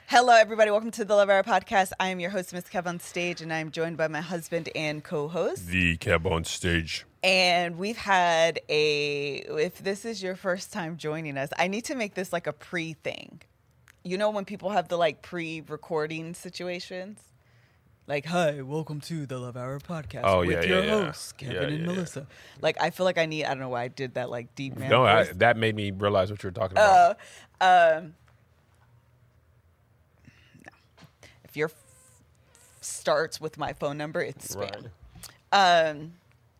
Hello, everybody. Welcome to the Love Hour podcast. I am your host, Miss Kev on stage, and I'm joined by my husband and co-host. The Kev on stage. And we've had if this is your first time joining us, I need to make this like a pre-thing. You know when people have the like pre-recording situations? Like, hi, welcome to the Love Hour podcast with your hosts, Kevin and Melissa. Like, I feel like I don't know why I did that like deep man. No, that made me realize what you were talking about. No. If your starts with my phone number, it's spam. Right.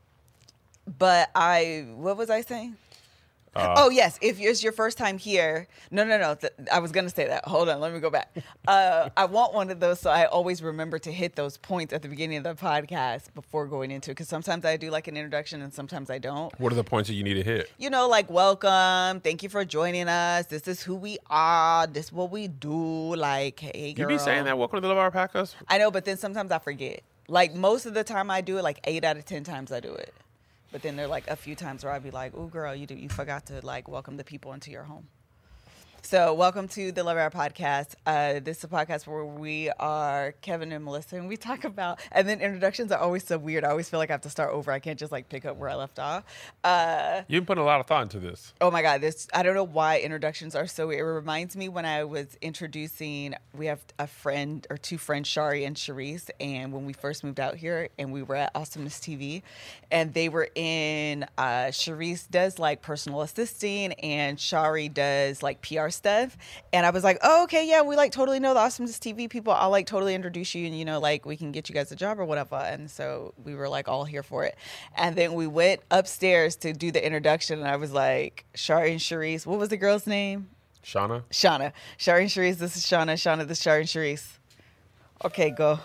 But what was I saying? Yes. If it's your first time here, no. I was going to say that. Hold on. Let me go back. I want one of those so I always remember to hit those points at the beginning of the podcast before going into it. Because sometimes I do like an introduction and sometimes I don't. What are the points that you need to hit? You know, like welcome. Thank you for joining us. This is who we are. This is what we do. Like, hey, girl. You be saying that? Welcome to the Love Hour podcast? I know, but then sometimes I forget. Like most of the time I do it, like 8 out of 10 times I do it. But then there are like a few times where I'd be like, "Ooh, girl, you forgot to like welcome the people into your home." So welcome to the Love Hour podcast. This is a podcast where we are Kevin and Melissa, and we talk about. And then introductions are always so weird. I always feel like I have to start over. I can't just like pick up where I left off. You've put a lot of thought into this. Oh my God, I don't know why introductions are so weird. It reminds me when I was introducing. We have a friend or two friends, Shari and Sharice, and when we first moved out here, and we were at Awesomeness TV, and they were in. Sharice does like personal assisting, and Shari does like PR stuff. And I was like, oh, okay, yeah, we like totally know the Awesomeness TV people. I'll like totally introduce you and, you know, like we can get you guys a job or whatever. And so we were like all here for it. And then we went upstairs to do the introduction. And I was like, Shari and Sharice, what was the girl's name? Shauna. Shari and Sharice, this is Shauna. Shauna, this is Shari and Sharice. Okay, go.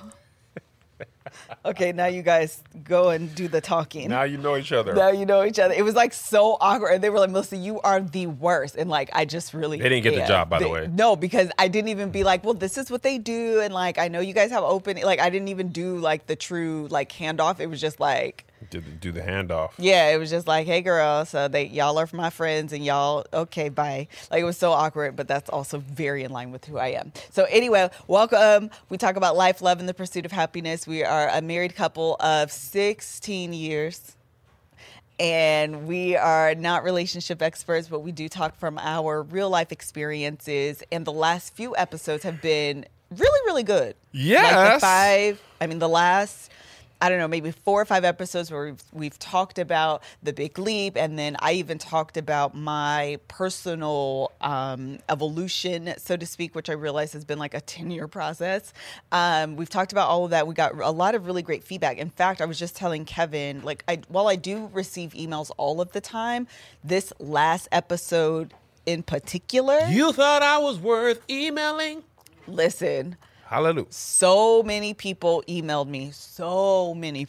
Okay, now you guys go and do the talking. Now you know each other. It was like so awkward. And they were like, Melissa, you are the worst. And like, I just really. They didn't get the job, by the way. No, because I didn't even be like, well, this is what they do. And like, I know you guys have open. Like, I didn't even do like the true like handoff. It was just like. Do the handoff. Yeah, it was just like, hey, girl. So y'all are my friends and y'all, okay, bye. Like, it was so awkward, but that's also very in line with who I am. So anyway, welcome. We talk about life, love, and the pursuit of happiness. We are a married couple of 16 years. And we are not relationship experts, but we do talk from our real life experiences. And the last few episodes have been really, really good. Yes. Like the last... I don't know, maybe 4 or 5 episodes where we've talked about the big leap. And then I even talked about my personal evolution, so to speak, which I realize has been like a 10-year process. We've talked about all of that. We got a lot of really great feedback. In fact, I was just telling Kevin, like, while I do receive emails all of the time, this last episode in particular. You thought I was worth emailing? Listen. Hallelujah. So many people emailed me. So many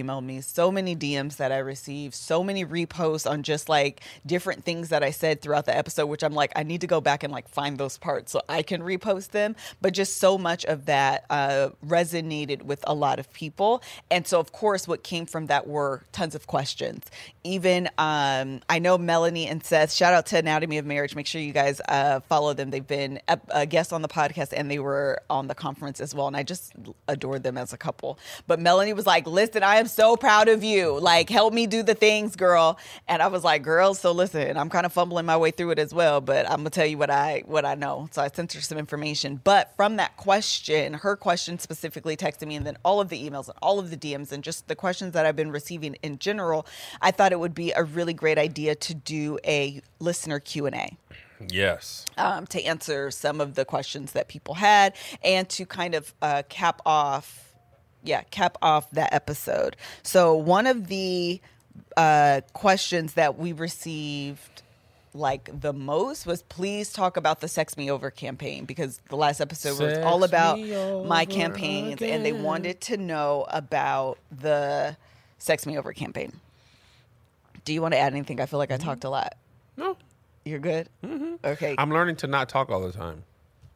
DMs that I received. So many reposts on just like different things that I said throughout the episode, which I'm like, I need to go back and like find those parts so I can repost them. But just so much of that resonated with a lot of people. And so, of course, what came from that were tons of questions. Even I know Melanie and Seth, shout out to Anatomy of Marriage. Make sure you guys follow them. They've been guests on the podcast and they were on the conference as well, and I just adored them as a couple. But Melanie was like, listen, I am so proud of you, like, help me do the things, girl. And I was like, girl, so listen, I'm kind of fumbling my way through it as well, but I'm gonna tell you what I know. So I sent her some information. But from that question, her question specifically texted me, and then all of the emails and all of the DMs and just the questions that I've been receiving in general, I thought it would be a really great idea to do a listener Q&A. Yes. To answer some of the questions that people had and to kind of cap off that episode. So one of the questions that we received like the most was, please talk about the Sex Me Over campaign, because the last episode was all about my campaigns again. And they wanted to know about the Sex Me Over campaign. Do you want to add anything? I feel like I talked a lot. No. You're good? Mm-hmm. Okay. I'm learning to not talk all the time.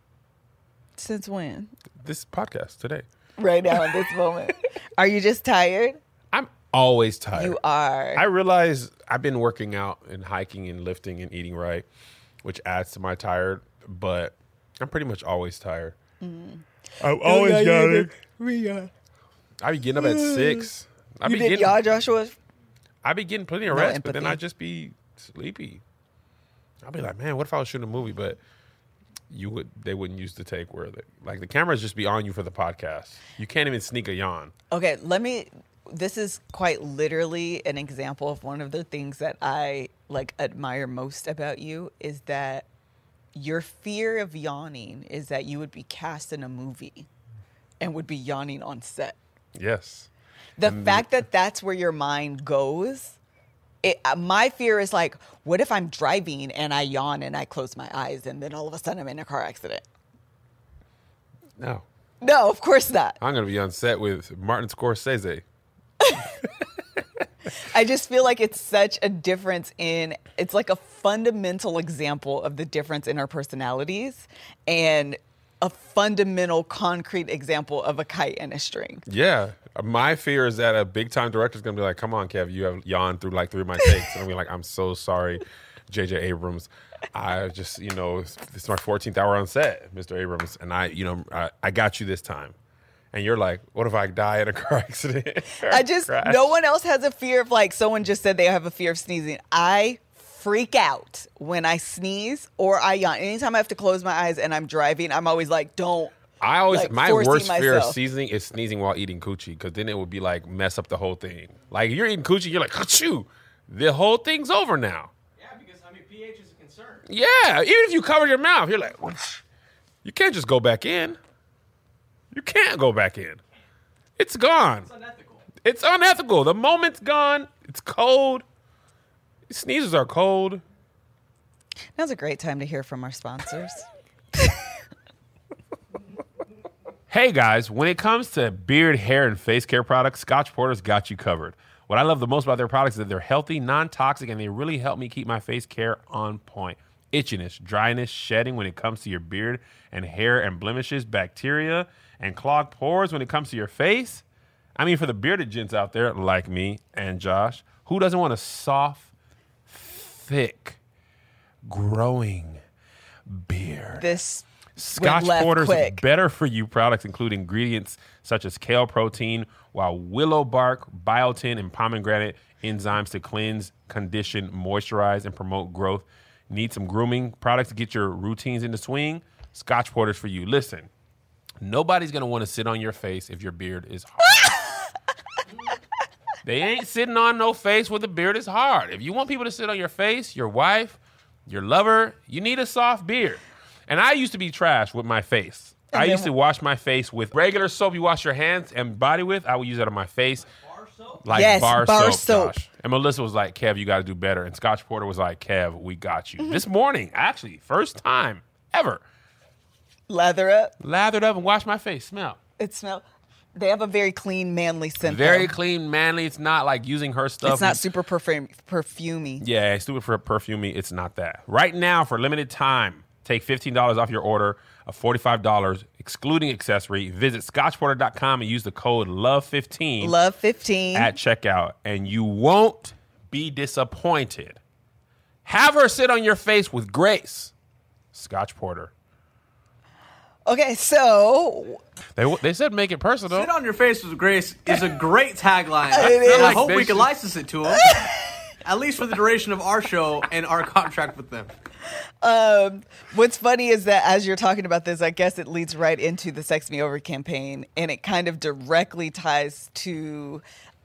Since when? This podcast today. Right now in this moment. Are you just tired? I'm always tired. You are. I realize I've been working out and hiking and lifting and eating right, which adds to my tired, but I'm pretty much always tired. I'm always yawning. Yeah. I be getting up at 6. I You be did getting, yaw, Joshua? I be getting plenty of No rest, but then empathy. I just be sleepy. I'll be like, man, what if I was shooting a movie, but they wouldn't use the take where the cameras just be on you for the podcast. You can't even sneak a yawn. Okay, this is quite literally an example of one of the things that I admire most about you is that your fear of yawning is that you would be cast in a movie and would be yawning on set. Yes. The fact that that's where your mind goes, my fear is like, what if I'm driving and I yawn and I close my eyes and then all of a sudden I'm in a car accident? No. No, of course not. I'm going to be on set with Martin Scorsese. I just feel like it's such a difference it's like a fundamental example of the difference in our personalities and a fundamental concrete example of a kite and a string. Yeah. My fear is that a big-time director is going to be like, come on, Kev, you have yawned through like 3 of my takes. And I'm like, I'm so sorry, J.J. Abrams. I just, it's my 14th hour on set, Mr. Abrams. And I got you this time. And you're like, what if I die in a car accident? No one else has a fear of someone just said they have a fear of sneezing. I freak out when I sneeze or I yawn. Anytime I have to close my eyes and I'm driving, I'm always like, don't. My worst fear of myself. sneezing is sneezing while eating coochie, because then it would be like mess up the whole thing. Like you're eating coochie, you're like, achoo, the whole thing's over now. Yeah, because pH is a concern. Yeah, even if you cover your mouth, you're like, what? You can't just go back in. You can't go back in. It's gone. It's unethical. It's unethical. The moment's gone. It's cold. Sneezes are cold. Now's a great time to hear from our sponsors. Hey guys, when it comes to beard, hair, and face care products, Scotch Porter's got you covered. What I love the most about their products is that they're healthy, non-toxic, and they really help me keep my face care on point. Itchiness, dryness, shedding when it comes to your beard and hair and blemishes, bacteria, and clogged pores when it comes to your face. I mean, for the bearded gents out there like me and Josh, who doesn't want a soft, thick, growing beard? This Scotch went left Porter's quick. better for you products include ingredients such as kale protein, while willow bark, biotin, and pomegranate enzymes to cleanse, condition, moisturize, and promote growth. Need some grooming products to get your routines into swing? Scotch Porter's for you. Listen, nobody's going to want to sit on your face if your beard is hard. They ain't sitting on no face where the beard is hard. If you want people to sit on your face, your wife, your lover, you need a soft beard. And I used to be trash with my face. I used to wash my face with regular soap you wash your hands and body with. I would use that on my face. Bar soap? Like Yes, bar bar soap, soap. Josh. And Melissa was like, Kev, you got to do better. And Scotch Porter was like, Kev, we got you. This morning, actually, first time ever, Lather up. lathered up and washed my face. Smell. It smells. They have a very clean, manly scent. Very though. clean, manly. It's not like using her stuff. It's not super perfumey. Yeah, it's stupid for perfumey. It's not that. Right now, for limited time, take $15 off your order of $45, excluding accessory. Visit scotchporter.com and use the code LOVE15 Love 15. at checkout, and you won't be disappointed. Have her sit on your face with grace. Scotch Porter. Okay, so They said make it personal. Sit on your face with grace is a great tagline. It And is. I hope They we can should- license it to them. At least for the duration of our show and our contract with them. what's funny is that as you're talking about this, I guess it leads right into the Sex Me Over campaign, and it kind of directly ties to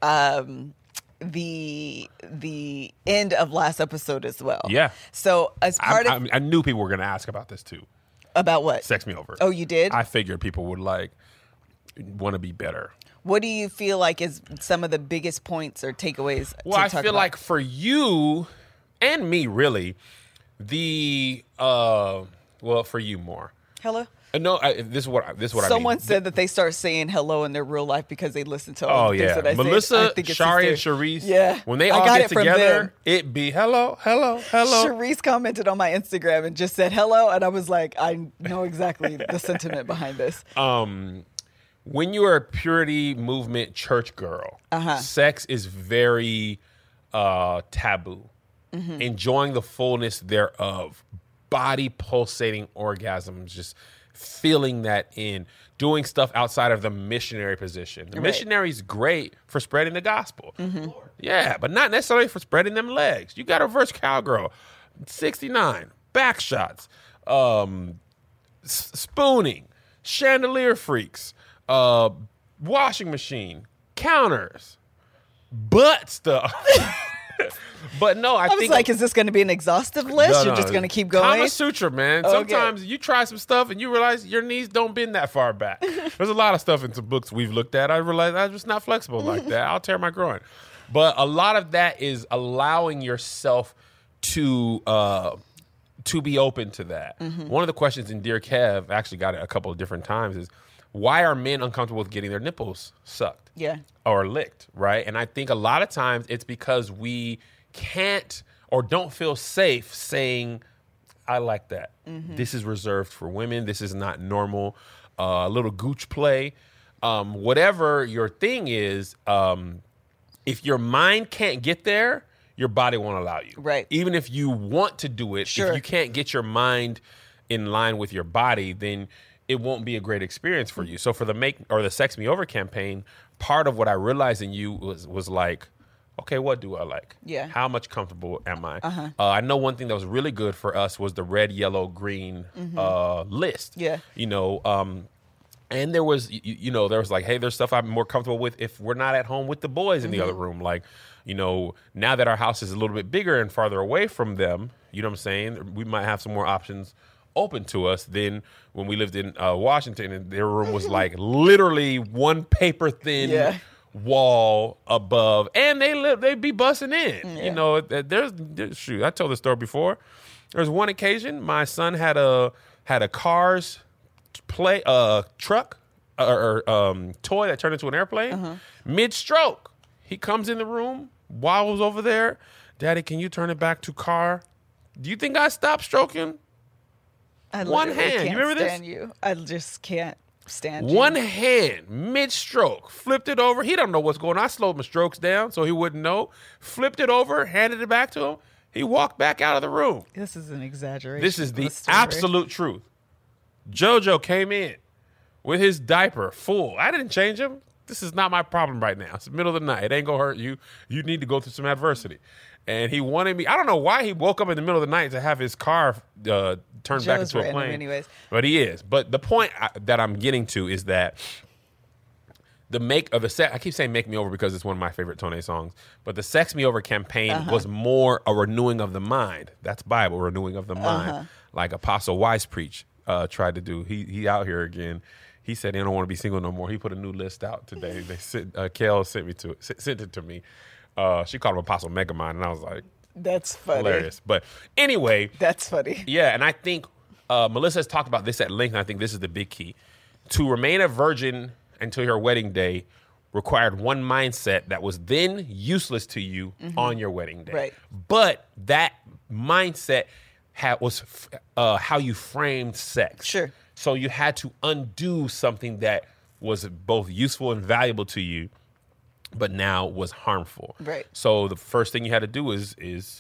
the end of last episode as well. Yeah. So as part of I knew people were going to ask about this too. about what? Sex Me Over. Oh, you did? I figured people would want to be better. What do you feel like is some of the biggest points or takeaways? Well, I feel like for you and me, really, for you more. hello. No, this is what I mean. Someone said that they start saying hello in their real life because they listen to all Oh the things yeah, that I say. I Melissa, think it's Shari, and hysterical. Sharice. Yeah, when they I all got get it from together, them. it be hello. Sharice commented on my Instagram and just said hello, and I was like, I know exactly the sentiment behind this. When you're a purity movement church girl, sex is very taboo. Enjoying the fullness thereof, body pulsating orgasms, just feeling that in, doing stuff outside of the missionary position. The missionary's great for spreading the gospel. Yeah, but not necessarily for spreading them legs. You got to reverse cowgirl, 69, back shots, spooning, chandelier freaks, washing machine, counters, butt stuff. But no, I was think like, is this going to be an exhaustive list? You're just going to keep going? Kama Sutra, man. Okay. Sometimes you try some stuff and you realize your knees don't bend that far back. There's a lot of stuff in some books we've looked at. I realized I'm just not flexible like that. I'll tear my groin. But a lot of that is allowing yourself to be open to that. One of the questions in Dear Kev, I actually got it a couple of different times, is why are men uncomfortable with getting their nipples sucked? Yeah. Or licked, right? And I think a lot of times it's because we can't or don't feel safe saying, I like that. This is reserved for women. This is not normal. A little gooch play. Whatever your thing is, if your mind can't get there, your body won't allow you. Right. Even if you want to do it, Sure. if you can't get your mind in line with your body, then it won't be a great experience for you. So for the Sex Me Over campaign, part of what I realized in you was like, okay, what do I like? Yeah. How much comfortable am I? I know one thing that was really good for us was the red, yellow, green list. Yeah. You know, and there was, there was like, hey, there's stuff I'm more comfortable with if we're not at home with the boys in the other room. Like, now that our house is a little bit bigger and farther away from them, you know what I'm saying? We might have some more options open to us than when we lived in Washington, and their room was like literally one paper thin wall above, and they'd be busting in. Yeah. There's shoot. I told the story before. There was one occasion my son had a Cars truck or toy that turned into an airplane. Mid-stroke, he comes in the room, waddles over there. Daddy, can you turn it back to car? Do you think I stopped stroking? I One literally hand. Can't You remember this? stand you. I just can't stand you. One hand, mid-stroke, flipped it over. He don't know what's going on. I slowed my strokes down so he wouldn't know. Flipped it over, handed it back to him. He walked back out of the room. This is an exaggeration. This is the story. absolute truth. JoJo came in with his diaper full. I didn't change him. This is not my problem right now. It's the middle of the night. It ain't going to hurt you. You need to go through some adversity. And he wanted me. I don't know why he woke up in the middle of the night to have his car turned back into a plane. Anyways. But he is. But the point that I'm getting to is that I keep saying "Make Me Over" because it's one of my favorite Tone songs. But the "Sex Me Over" campaign was more a renewing of the mind. That's Bible, renewing of the mind, like Apostle Wise Preach tried to do. He out here again. He said he don't want to be single no more. He put a new list out today. Kel sent it to me. She called him Apostle Megamind, and I was like, That's funny. hilarious. But anyway, That's funny. yeah, and I think Melissa has talked about this at length, and I think this is the big key. To remain a virgin until your wedding day required one mindset that was then useless to you on your wedding day. Right. But that mindset was how you framed sex. Sure. So you had to undo something that was both useful and valuable to you, but now was harmful. Right. So the first thing you had to do is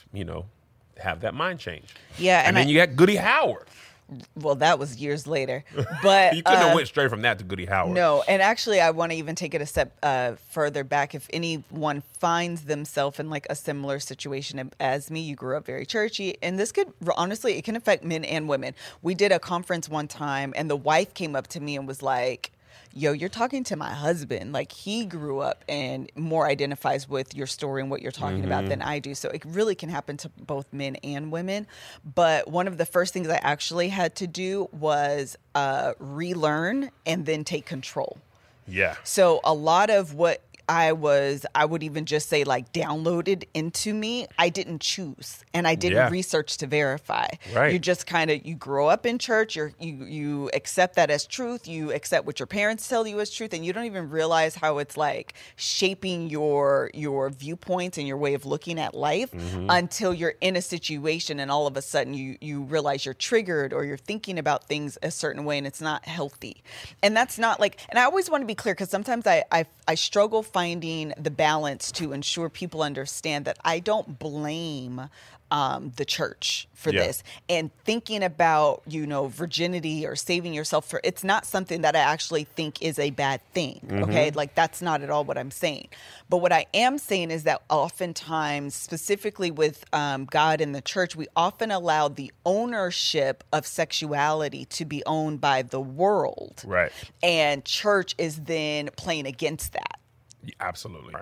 have that mind change. Yeah, And then you got Goody Howard. Well, that was years later. But You couldn't have went straight from that to Goody Howard. no, and actually, I want to even take it a step further back. If anyone finds themselves in like a similar situation as me, you grew up very churchy, and this could honestly, it can affect men and women. We did a conference one time, and the wife came up to me and was like, yo, you're talking to my husband. Like, he grew up and more identifies with your story and what you're talking about than I do. So it really can happen to both men and women. But one of the first things I actually had to do was relearn and then take control. Yeah. So a lot of what I would even just say like downloaded into me, I didn't choose, and I didn't research to verify. Right. You just you grow up in church, you accept that as truth, you accept what your parents tell you as truth, and you don't even realize how it's like shaping your viewpoints and your way of looking at life until you're in a situation and all of a sudden you realize you're triggered or you're thinking about things a certain way and it's not healthy. And that's not like, and I always want to be clear because sometimes I struggle finding the balance to ensure people understand that I don't blame the church for this, and thinking about, virginity or saving yourself for, it's not something that I actually think is a bad thing. Okay. Like, that's not at all what I'm saying. But what I am saying is that oftentimes, specifically with God and the church, we often allow the ownership of sexuality to be owned by the world. Right. And church is then playing against that. Absolutely.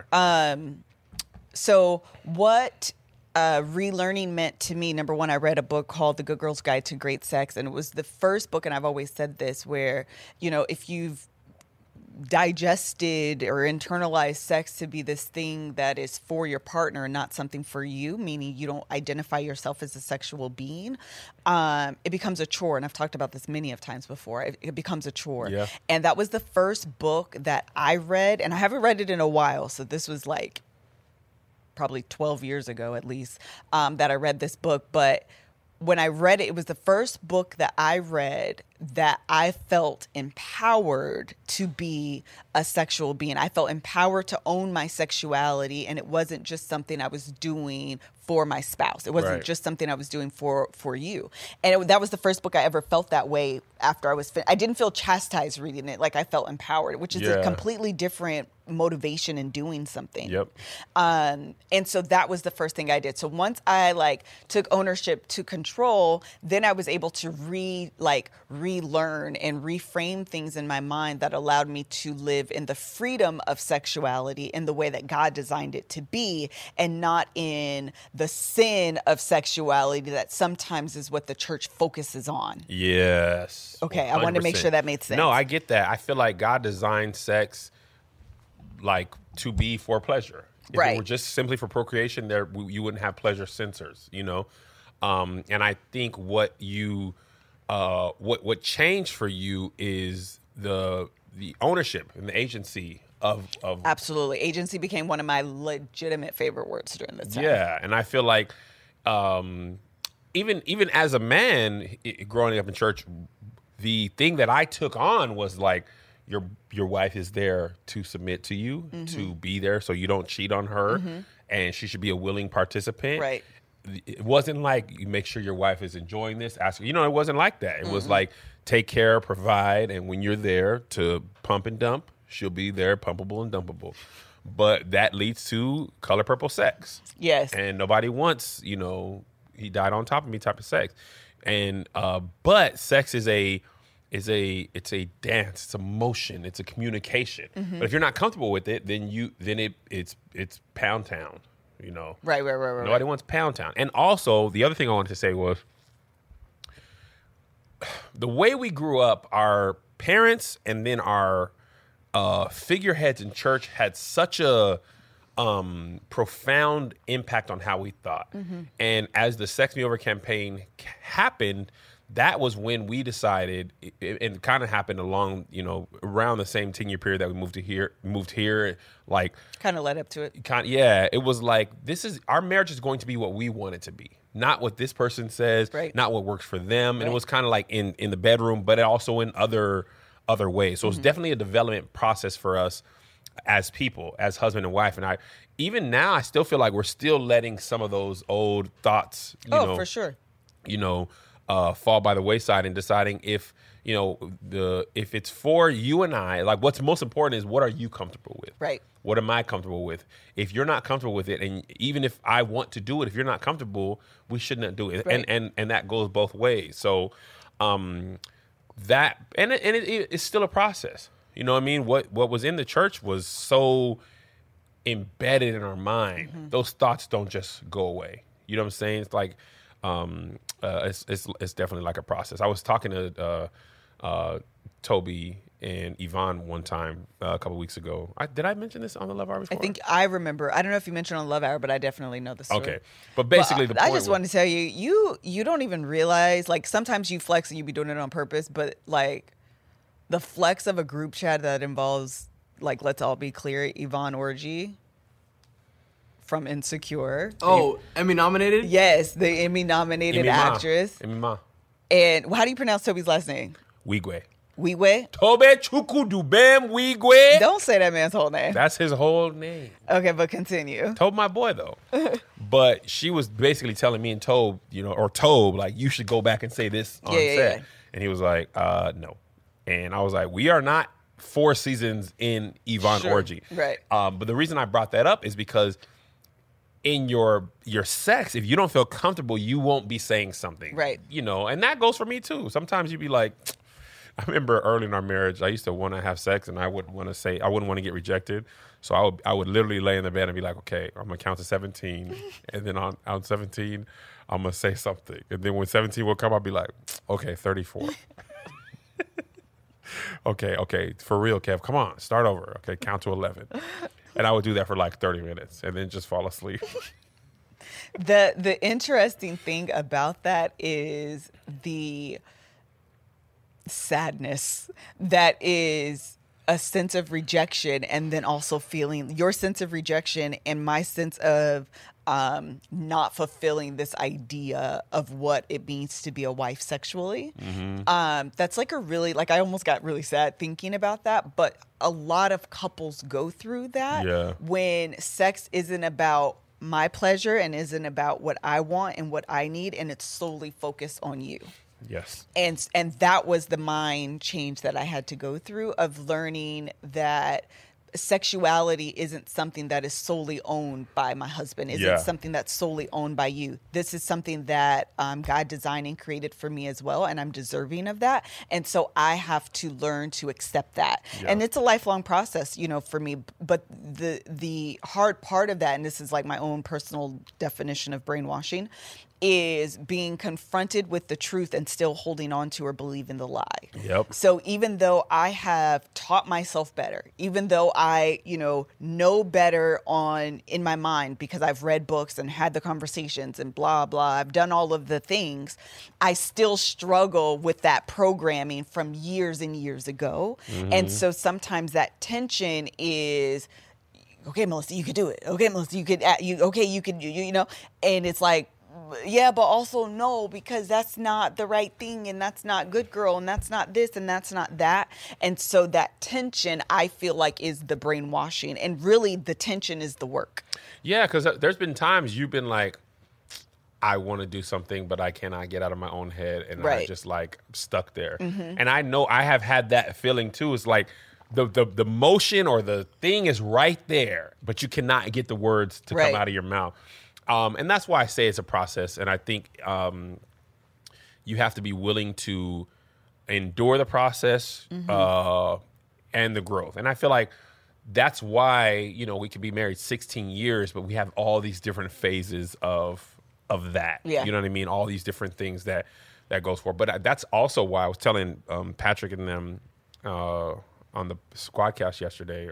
So what relearning meant to me, number one, I read a book called The Good Girl's Guide to Great Sex. And it was the first book, and I've always said this, where, if you've digested or internalized sex to be this thing that is for your partner and not something for you, meaning you don't identify yourself as a sexual being, it becomes a chore. And I've talked about this many of times before. It becomes a chore. Yeah. And that was the first book that I read, and I haven't read it in a while. So this was like probably 12 years ago at least, that I read this book. But when I read it, it was the first book that I read that I felt empowered to be a sexual being. I felt empowered to own my sexuality, and it wasn't just something I was doing for my spouse. It wasn't just something I was doing for you. And that was the first book I ever felt that way after I was I didn't feel chastised reading it. Like, I felt empowered, which is a completely different motivation in doing something. Yep. And so that was the first thing I did. So once I took ownership to control, then I was able to relearn and reframe things in my mind that allowed me to live in the freedom of sexuality in the way that God designed it to be, and not in the sin of sexuality that sometimes is what the church focuses on. Yes. Okay, 100%. I wanted to make sure that made sense. No, I get that. I feel like God designed sex to be for pleasure. If it were just simply for procreation, you wouldn't have pleasure sensors, And I think what changed for you is the ownership and the agency of Absolutely. Agency became one of my legitimate favorite words during this time. Yeah, and I feel like even as a man growing up in church, the thing that I took on was your wife is there to submit to you, to be there so you don't cheat on her, and she should be a willing participant. Right. It wasn't like you make sure your wife is enjoying this. Ask her. It wasn't like that. It was like take care, provide, and when you're there to pump and dump, she'll be there, pumpable and dumpable. But that leads to color purple sex. Yes. And nobody wants, he died on top of me type of sex. And but sex is a dance, it's a motion, it's a communication. But if you're not comfortable with it, then it's Pound Town, Right. Nobody wants Pound Town. And also, the other thing I wanted to say was the way we grew up, our parents and then our figureheads in church had such a profound impact on how we thought. And as the Sex Me Over campaign happened, that was when we decided, it kind of happened along, around the same 10-year period that we moved here, kind of led up to it. It was like, our marriage is going to be what we want it to be. Not what this person says, not what works for them. And it was kind of like in the bedroom, but also in other ways. So it's definitely a development process for us as people, as husband and wife. And even now, I still feel like we're still letting some of those old thoughts, for sure, fall by the wayside, and deciding if it's for you and I, what's most important is what are you comfortable with? Right. What am I comfortable with? If you're not comfortable with it, and even if I want to do it, if you're not comfortable, we shouldn't do it. Right. And that goes both ways. So it's still a process. You know what I mean? What was in the church was so embedded in our mind. Those thoughts don't just go away. You know what I'm saying? It's like it's definitely like a process. I was talking to Toby and Yvonne one time a couple weeks ago. Did I mention this on the Love Hour before? I think I remember. I don't know if you mentioned on Love Hour, but I definitely know the story. Okay. But basically the point I just want to tell you don't even realize, sometimes you flex and you be doing it on purpose, but the flex of a group chat that involves, let's all be clear, Yvonne Orji from Insecure. Oh, Emmy nominated? Yes, the Emmy nominated actress. Emmy Ma. And how do you pronounce Toby's last name? Wigwe. Weewe? Tobe Chukudubem Wigwe. Don't say that man's whole name. That's his whole name. Okay, but continue. Tobe, my boy, though. But she was basically telling me and Tobe, or Tobe, like, you should go back and say this on set. Yeah. And he was like, no. And I was like, we are not 4 seasons in Yvonne Orji. Right. But the reason I brought that up is because in your sex, if you don't feel comfortable, you won't be saying something. Right. And that goes for me too. Sometimes you'd be like, I remember early in our marriage, I used to want to have sex and I wouldn't want to get rejected. So I would literally lay in the bed and be like, okay, I'm going to count to 17. And then on 17, I'm going to say something. And then when 17 will come, I'll be like, okay, 34. Okay, for real, Kev, come on, start over. Okay, count to 11. And I would do that for like 30 minutes and then just fall asleep. The interesting thing about that is the sadness that is a sense of rejection, and then also feeling your sense of rejection and my sense of not fulfilling this idea of what it means to be a wife sexually. Mm-hmm. That's like I almost got really sad thinking about that, but a lot of couples go through that when sex isn't about my pleasure and isn't about what I want and what I need, and it's solely focused on you. Yes. And that was the mind change that I had to go through, of learning that sexuality isn't something that is solely owned by my husband, isn't something that's solely owned by you. This is something that God designed and created for me as well, and I'm deserving of that. And so I have to learn to accept that. Yeah. And it's a lifelong process, for me. But the hard part of that, and this is like my own personal definition of brainwashing, is being confronted with the truth and still holding on to or believing the lie. Yep. So even though I have taught myself better, even though I, know better in my mind because I've read books and had the conversations and blah, blah, I've done all of the things, I still struggle with that programming from years and years ago. Mm-hmm. And so sometimes that tension is, okay, Melissa, you could do it. Okay, Melissa, you could, and it's like, yeah, but also no, because that's not the right thing, and that's not good girl, and that's not this, and that's not that. And so that tension, I feel like, is the brainwashing, and really the tension is the work. Yeah, because there's been times you've been like, I want to do something, but I cannot get out of my own head, and I'm just like stuck there. Mm-hmm. And I know I have had that feeling too. It's like the motion or the thing is right there, but you cannot get the words to come out of your mouth. And that's why I say it's a process. And I think you have to be willing to endure the process and the growth. And I feel like that's why, we could be married 16 years, but we have all these different phases of that. Yeah. You know what I mean? All these different things that goes for. But that's also why I was telling Patrick and them on the Squadcast yesterday.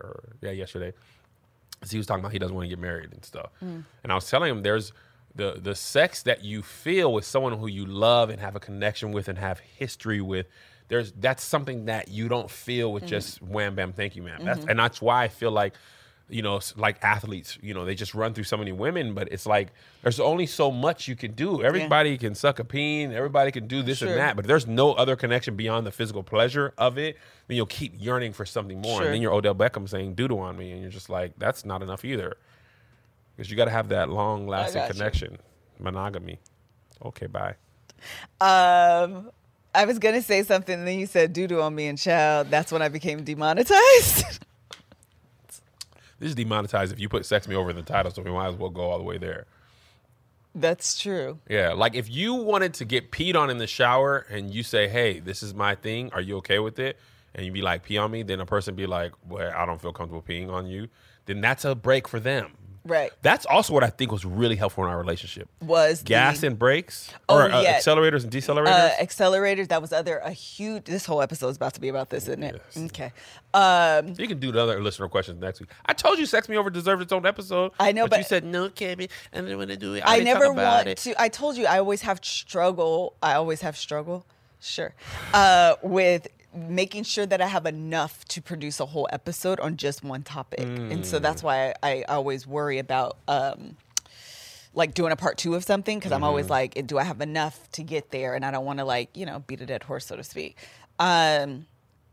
He was talking about he doesn't want to get married and stuff. Mm. And I was telling him there's the sex that you feel with someone who you love and have a connection with and have history with. That's something that you don't feel with just wham, bam, thank you, ma'am. Mm-hmm. And that's why I feel like, like athletes, they just run through so many women, but it's like there's only so much you can do. Everybody can suck a peen. Everybody can do this and that, but there's no other connection beyond the physical pleasure of it. Then you'll keep yearning for something more. And then you're Odell Beckham saying doodle on me, and you're just like, that's not enough either. Because you got to have that long-lasting connection. Monogamy. Okay, bye. I was going to say something, and then you said doodle on me, and child, that's when I became demonetized. This is demonetized if you put sex me over in the title, so we might as well go all the way there. That's true. Yeah, like if you wanted to get peed on in the shower and you say, hey, this is my thing, are you okay with it? And you be like, pee on me, then a person be like, well, I don't feel comfortable peeing on you. Then that's a break for them. Right. That's also what I think was really helpful in our relationship. Was gas and brakes? Or accelerators and decelerators? Accelerators, that was a huge... This whole episode is about to be about this, isn't it? Yes. Okay. You can do the other listener questions next week. I told you Sex Me Over deserved its own episode. I know, but you said, no, Kevin, I didn't want to do it. I never want to... I told you, I always have struggle. Sure. With making sure that I have enough to produce a whole episode on just one topic. And so that's why I always worry about like doing a part 2 of something, because I'm always like, do I have enough to get there? And I don't want to beat a dead horse, so to speak.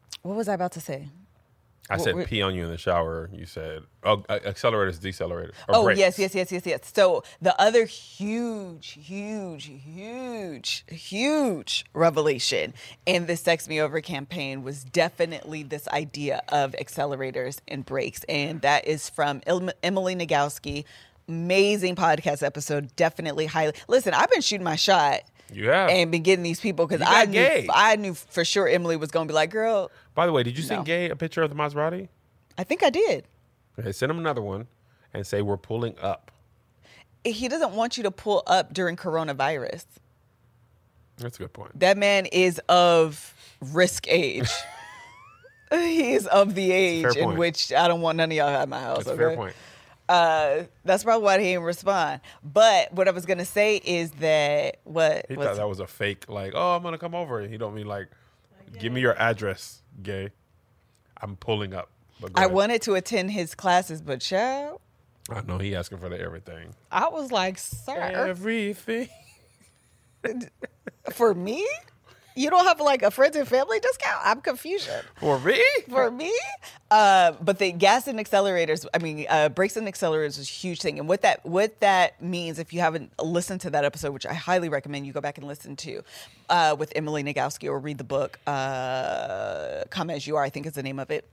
What was I about to say? I said What- pee on you in the shower. You said, accelerators, decelerators. Or Oh, brakes. yes. So the other huge revelation in the Sex Me Over campaign was definitely this idea of accelerators and brakes. And that is from Emily Nagoski. Amazing podcast episode. Definitely highly. Listen, I've been shooting my shot. You have. And been getting these people because You got gay. I knew for sure Emily was going to be like, girl, By the way, did you No. send Gay a picture of the Maserati? I think I did. Okay, send him another one and say we're pulling up. He doesn't want you to pull up during coronavirus. That's a good point. That man is of risk age. He is of the age in point. which I don't want none of y'all at my house. That's a okay? fair point. That's probably why he didn't respond. But what I was gonna say is that He thought that was a fake, like, oh, I'm going to come over. And he don't mean like, give me your address, Gay. I'm pulling up. But go I ahead. wanted to attend his classes, but child, I know he asking for the everything. I was like, sir, Everything. for me, you don't have like a friends and family discount. I'm confused. For me? For me, but the gas and accelerators, brakes and accelerators is a huge thing. And what that means, if you haven't listened to that episode, which I highly recommend you go back and listen to, with Emily Nagoski, or read the book, Come As You Are, I think is the name of it.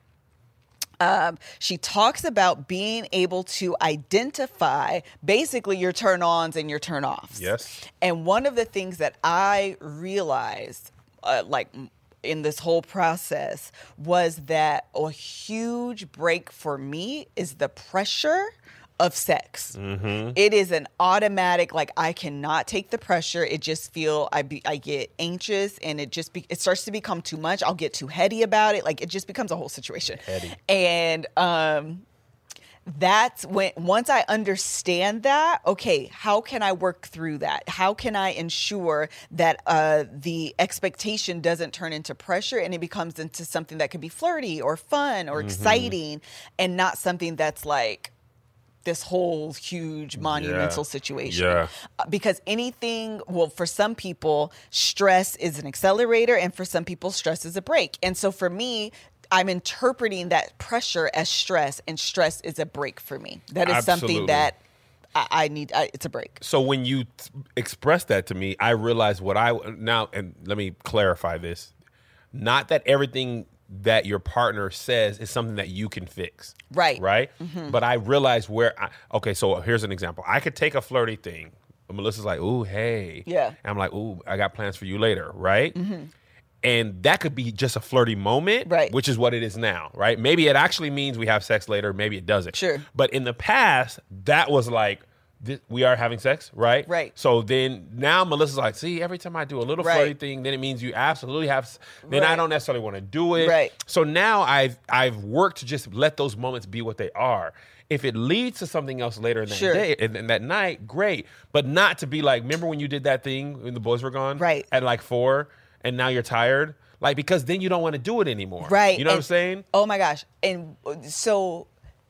She talks about being able to identify basically your turn-ons and your turn-offs. Yes. And one of the things that I realized, in this whole process, was that a huge break for me is the pressure of sex. It is an automatic, like, I cannot take the pressure. It just I get anxious, and it starts to become too much. I'll get too heady about it. Like, it just becomes a whole situation. Heady. And that's when, once I understand that, okay, how can I work through that? How can I ensure that the expectation doesn't turn into pressure and it becomes into something that could be flirty or fun or exciting, and not something that's like this whole huge monumental situation. Yeah. Because for some people, stress is an accelerator, and for some people, stress is a brake. And so for me, I'm interpreting that pressure as stress, and stress is a break for me. That is something Absolutely. that I need. It's a break. So when you expressed that to me, I realized and let me clarify this. Not that everything that your partner says is something that you can fix. Right. Right? But I realized so here's an example. I could take a flirty thing. Melissa's like, ooh, hey. Yeah. And I'm like, ooh, I got plans for you later, right? And that could be just a flirty moment, Right. which is what it is now, right? Maybe it actually means we have sex later. Maybe it doesn't. Sure. But in the past, that was like, we are having sex, right? Right. So then now Melissa's like, see, every time I do a little Right. flirty thing, then it means you absolutely have. Then I Right. don't necessarily want to do it. Right. So now I've worked to just let those moments be what they are. If it leads to something else later in that Sure. day and that night, great. But not to be like, remember when you did that thing when the boys were gone? Right. At like 4, and now you're tired? Like, because then you don't want to do it anymore. Right. You know what I'm And- saying? Oh my gosh. And so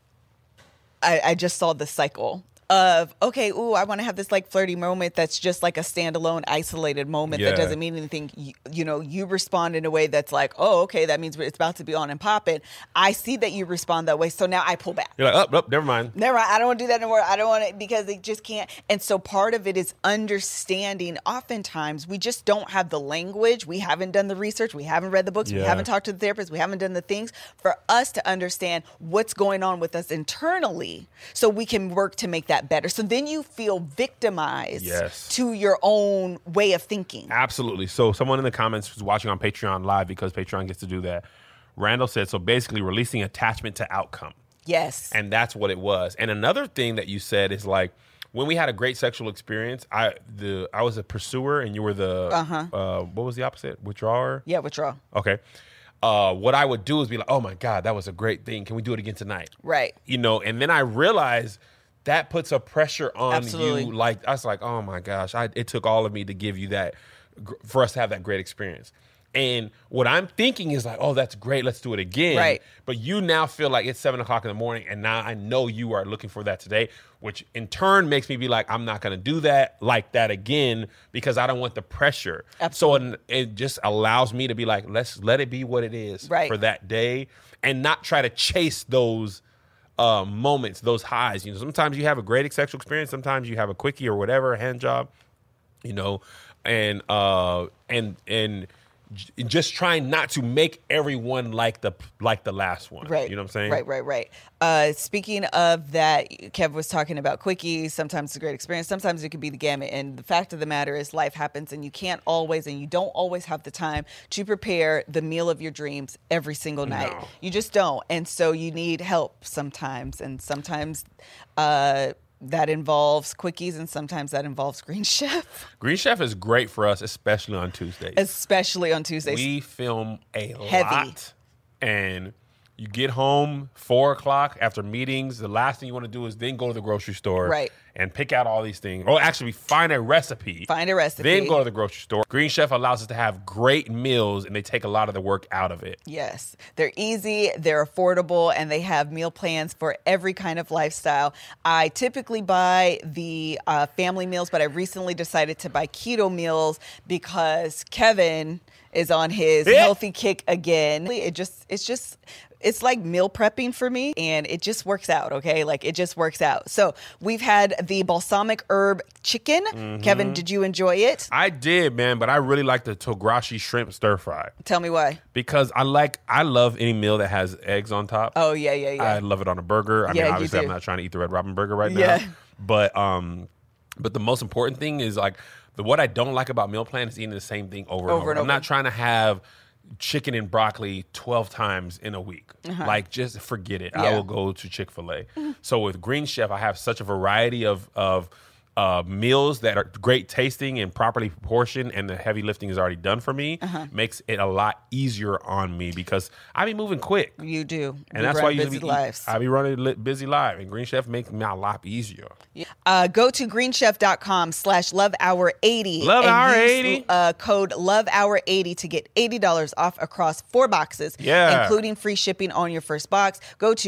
I just saw the cycle of, okay, I want to have this like flirty moment that's just like a standalone, isolated moment Yeah. that doesn't mean anything. You respond in a way that's like, oh, okay, that means it's about to be on and popping. I see that you respond that way, so now I pull back. You're like, oh, never mind. Never mind. I don't want to do that anymore. I don't want it, because they just can't. And so part of it is understanding. Oftentimes, we just don't have the language. We haven't done the research. We haven't read the books. We Yeah. haven't talked to the therapist. We haven't done the things for us to understand what's going on with us internally, so we can work to make that better. So then you feel victimized Yes. to your own way of thinking. Absolutely. So someone in the comments who's watching on Patreon live, because Patreon gets to do that, Randall said, so basically releasing attachment to outcome. Yes. And that's what it was. And another thing that you said is like, when we had a great sexual experience, I was a pursuer and you were the, what was the opposite? Withdrawer? Yeah, withdraw. Okay. What I would do is be like, oh my God, that was a great thing. Can we do it again tonight? Right. And then I realized that puts a pressure on Absolutely. you. Like, I was like, oh my gosh, it took all of me to give you that, for us to have that great experience. And what I'm thinking is like, oh, that's great. Let's do it again. Right. But you now feel like it's 7 o'clock in the morning, and now I know you are looking for that today, which in turn makes me be like, I'm not going to do that like that again because I don't want the pressure. Absolutely. So it just allows me to be like, let's let it be what it is for that day and not try to chase those moments, those highs. You know, sometimes you have a great sexual experience. Sometimes you have a quickie or whatever, a hand job, you know, and just trying not to make everyone like the last one. Right. You know what I'm saying? Right. Speaking of that, Kev was talking about quickies. Sometimes it's a great experience. Sometimes it could be the gamut. And the fact of the matter is life happens and you can't always and you don't always have the time to prepare the meal of your dreams every single night. No. You just don't. And so you need help sometimes. And sometimes that involves quickies and sometimes that involves Green Chef. Green Chef is great for us, especially on Tuesdays. We film a Heavy. lot. And you get home 4 o'clock after meetings. The last thing you want to do is then go to the grocery store and pick out all these things. Or actually find a recipe. Then go to the grocery store. Green Chef allows us to have great meals and they take a lot of the work out of it. Yes. They're easy, they're affordable, and they have meal plans for every kind of lifestyle. I typically buy the family meals, but I recently decided to buy keto meals because Kevin is on his healthy kick again. It's like meal prepping for me, and it just works out, okay? Like, it just works out. So we've had the balsamic herb chicken. Mm-hmm. Kevin, did you enjoy it? I did, man, but I really like the Tograshi shrimp stir fry. Tell me why. Because I love any meal that has eggs on top. Oh, yeah. I love it on a burger. I mean, obviously, I'm not trying to eat the Red Robin burger right now. But the most important thing is, like, what I don't like about meal plan is eating the same thing over and over. I'm not trying to have chicken and broccoli 12 times in a week. Like, just forget it. I will go to Chick-fil-A. So with Green Chef, I have such a variety of meals that are great tasting and properly proportioned, and the heavy lifting is already done for me. Makes it a lot easier on me because I be moving quick. You do. And that's why I be running busy live, and Green Chef makes me a lot easier. Go to greenchef.com/lovehour80. LoveHour80. Code LoveHour80 to get $80 off across 4 boxes, including free shipping on your first box. Go to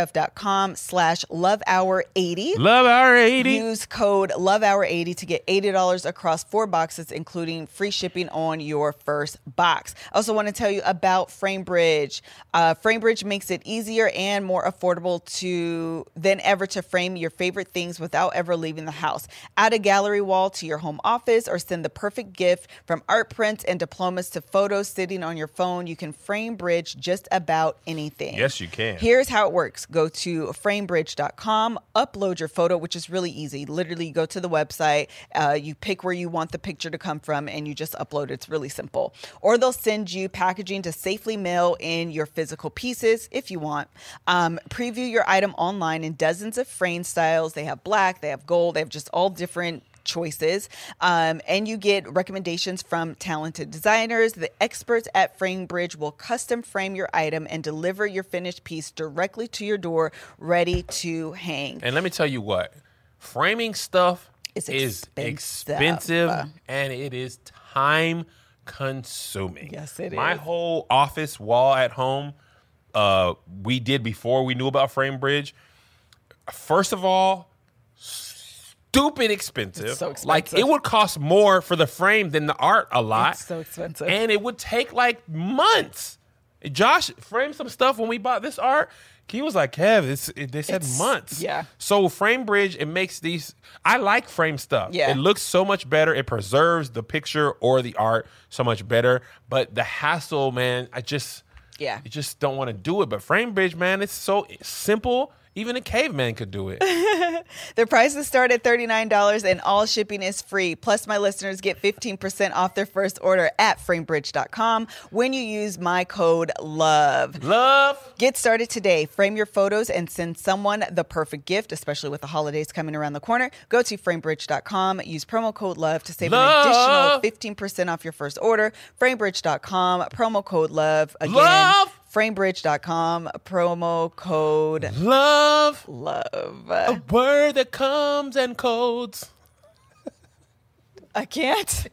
greenchef.com/lovehour80. LoveHour80. Use code LoveHour80 to get $80 across 4 boxes, including free shipping on your first box. I also want to tell you about FrameBridge. FrameBridge makes it easier and more affordable than ever to frame your favorite things without ever leaving the house. Add a gallery wall to your home office or send the perfect gift. From art prints and diplomas to photos sitting on your phone, you can FrameBridge just about anything. Yes, you can. Here's how it works. Go to framebridge.com, upload your photo, which is really easy. Literally, you go to the website, you pick where you want the picture to come from, and you just upload it. It's really simple. Or they'll send you packaging to safely mail in your physical pieces if you want. Preview your item online in dozens of frame styles. They have black, they have gold, they have just all different choices, and you get recommendations from talented designers. The experts at FrameBridge will custom frame your item and deliver your finished piece directly to your door, ready to hang. And let me tell you what, framing stuff is expensive and it is time consuming. Yes, it is. My whole office wall at home, we did before we knew about FrameBridge. First of all, stupid expensive. It's so expensive. Like, it would cost more for the frame than the art a lot. It's so expensive. And it would take like months. Josh framed some stuff when we bought this art. He was like, Kev, they said months. Yeah. So FrameBridge, it makes these, I like frame stuff. Yeah. It looks so much better. It preserves the picture or the art so much better. But the hassle, man, you just don't want to do it. But FrameBridge, man, it's so simple. Even a caveman could do it. The prices start at $39 and all shipping is free. Plus, my listeners get 15% off their first order at framebridge.com when you use my code LOVE. Love. Get started today. Frame your photos and send someone the perfect gift, especially with the holidays coming around the corner. Go to framebridge.com. Use promo code LOVE to save an additional 15% off your first order. Framebridge.com, promo code LOVE. Again, love. Framebridge.com, promo code Love. LOVE. A word that comes and codes. I can't.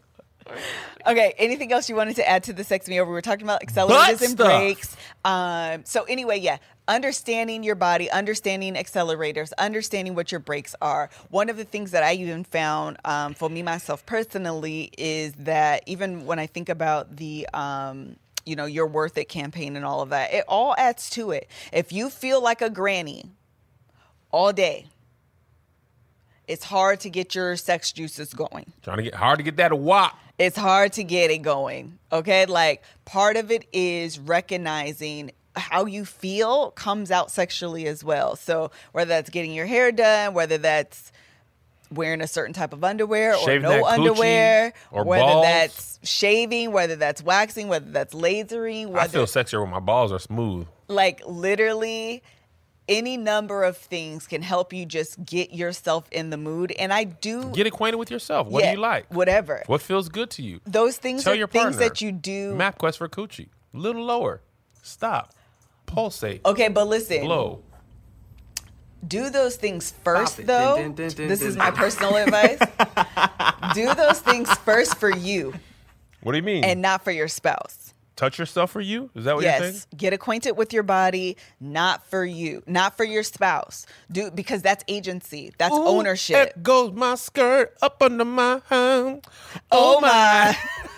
Okay, anything else you wanted to add to the Sex Me Over? We're talking about accelerators and stuff. brakes. So anyway, yeah, understanding your body, understanding accelerators, understanding what your brakes are. One of the things that I even found for me, myself personally, is that even when I think about the You're Worth It campaign and all of that, it all adds to it. If you feel like a granny all day, it's hard to get your sex juices going. Hard to get that wop. It's hard to get it going. Okay. Like part of it is recognizing how you feel comes out sexually as well. So whether that's getting your hair done, whether that's wearing a certain type of underwear or Shaving no that coochie underwear, or whether balls. that's shaving, whether that's waxing, whether that's lasering, I feel sexier when my balls are smooth. like literally any number of things can help you just get yourself in the mood. And I do Get acquainted with yourself. What do you like? Whatever. What feels good to you? Those things Tell are your things partner. that you do. MapQuest for coochie. A little lower. Stop. Pulsate. Okay, but listen. Blow. Do those things first, Stop it. though. Dun, dun, dun, This dun, is dun. my personal advice. Do those things first for you What do you mean? and not for your spouse. Touch yourself for you? Is that what you're saying? Yes, get acquainted with your body, not for you, not for your spouse. Because that's agency, that's Ooh, ownership. There goes my skirt up under my hand. Oh my.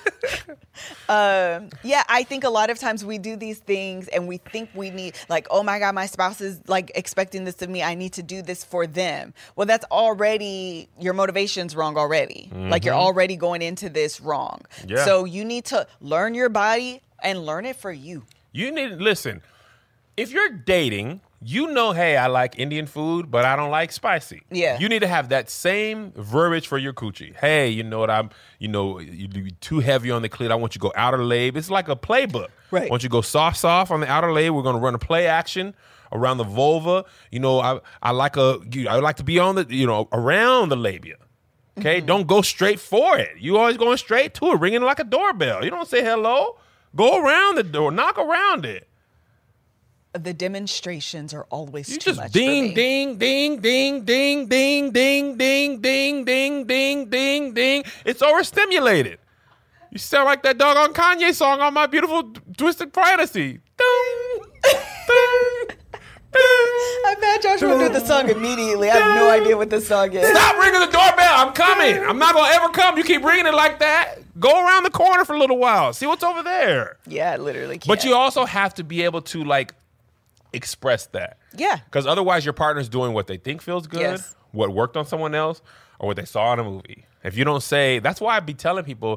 Yeah, I think a lot of times we do these things and we think we need, like, oh my God, my spouse is like expecting this of me. I need to do this for them. Well, that's already, your motivation's wrong already. Like you're already going into this wrong. Yeah. So you need to learn your body and learn it for you. You need listen. If you're dating, you know, hey, I like Indian food, but I don't like spicy. Yeah. You need to have that same verbiage for your coochie. Hey, you know what? You do too heavy on the clit. I want you to go outer lab. It's like a playbook. Right. I want you to go soft on the outer lab. We're going to run a play action around the vulva. You know, I like to be on the, around the labia. Okay. Don't go straight for it. You always going straight to it, ringing like a doorbell. You don't say hello. Go around the door, knock around it. The demonstrations are always You too just much ding, for me. ding, ding, ding, ding, ding, ding, ding, ding, ding, ding, ding, ding. It's overstimulated. You sound like that doggone Kanye song on My Beautiful Twisted Fantasy. Ding, ding, ding. I've had Joshua do the song immediately. I have no idea what this song is. Stop ringing the doorbell. I'm coming. I'm not going to ever come. You keep ringing it like that. Go around the corner for a little while. See what's over there. Yeah, I literally can't. But you also have to be able to, like, express that. Yeah. Because otherwise your partner's doing what they think feels good, Yes. what worked on someone else, or what they saw in a movie. If you don't say, that's why I be telling people,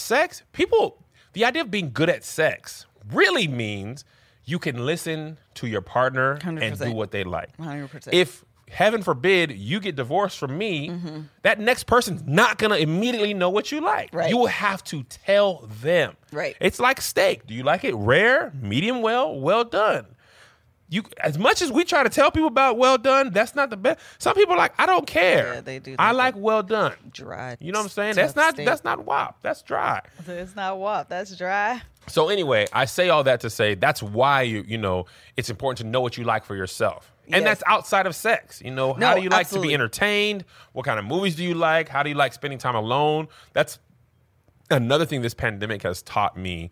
the idea of being good at sex really means you can listen to your partner and 100%. do what they like. 100%. If, heaven forbid, you get divorced from me, that next person's not going to immediately know what you like. Right. You will have to tell them. Right. It's like steak. Do you like it rare, medium well done? As much as we try to tell people about well done, that's not the best. Some people are like, I don't care. Yeah, they do I think like well done. Dry. You know what I'm saying? tough That's steak. not WAP. That's dry. It's not WAP. That's dry. So anyway, I say all that to say that's why it's important to know what you like for yourself. And Yes. that's outside of sex. How No, do you like absolutely. to be entertained? What kind of movies do you like? How do you like spending time alone? That's another thing this pandemic has taught me.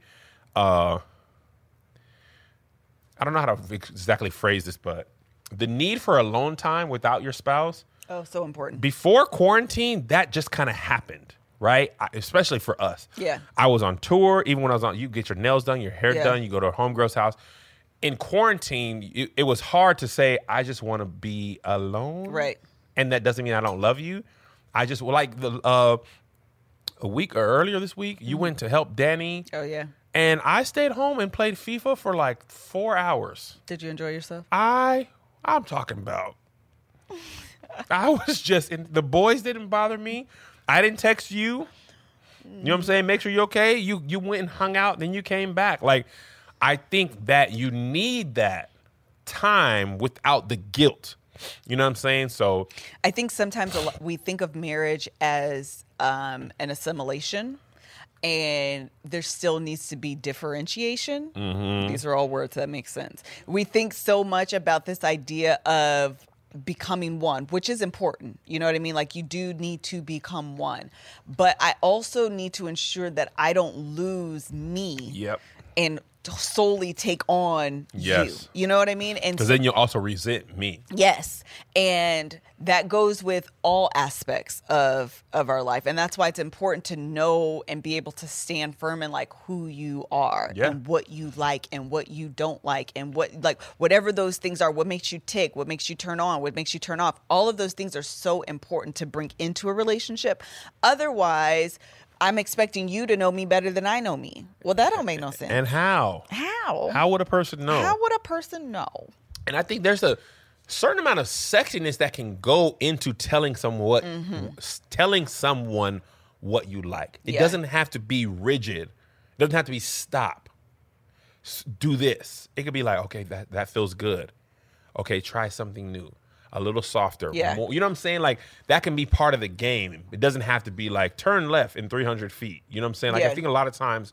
I don't know how to exactly phrase this, but the need for alone time without your spouse. Oh, so important. Before quarantine, that just kind of happened, right? Especially for us. Yeah. I was on tour. Even when I was on, you get your nails done, your hair Yeah. done, you go to a homegirl's house. In quarantine, it was hard to say, I just want to be alone. Right. And that doesn't mean I don't love you. I just, like a week or earlier this week, you went to help Danny. Oh, yeah. And I stayed home and played FIFA for like 4 hours. Did you enjoy yourself? I'm talking about. I was just the boys didn't bother me. I didn't text you. You know what I'm saying? Make sure you're okay. You went and hung out, then you came back. Like, I think that you need that time without the guilt. You know what I'm saying? So I think sometimes we think of marriage as an assimilation, and there still needs to be differentiation. These are all words that make sense. We think so much about this idea of becoming one, which is important. You know what I mean? Like, you do need to become one. But I also need to ensure that I don't lose me. Yep. And solely take on Yes. you. You know what I mean? And Because then you'll also resent me. yes. And that goes with all aspects of our life. And that's why it's important to know and be able to stand firm in like who you are Yeah. and what you like and what you don't like and what, like, whatever those things are, what makes you tick, what makes you turn on, what makes you turn off. All of those things are so important to bring into a relationship. Otherwise, I'm expecting you to know me better than I know me. Well, that don't make no sense. And how? How? How would a person know? How would a person know? And I think there's a certain amount of sexiness that can go into telling someone what you like. It Yeah. doesn't have to be rigid. It doesn't have to be stop. Do this. It could be like, okay, that feels good. Okay, try something new. A little softer. Yeah. More, you know what I'm saying? Like, that can be part of the game. It doesn't have to be like turn left in 300 feet. You know what I'm saying? Like, Yeah. I think a lot of times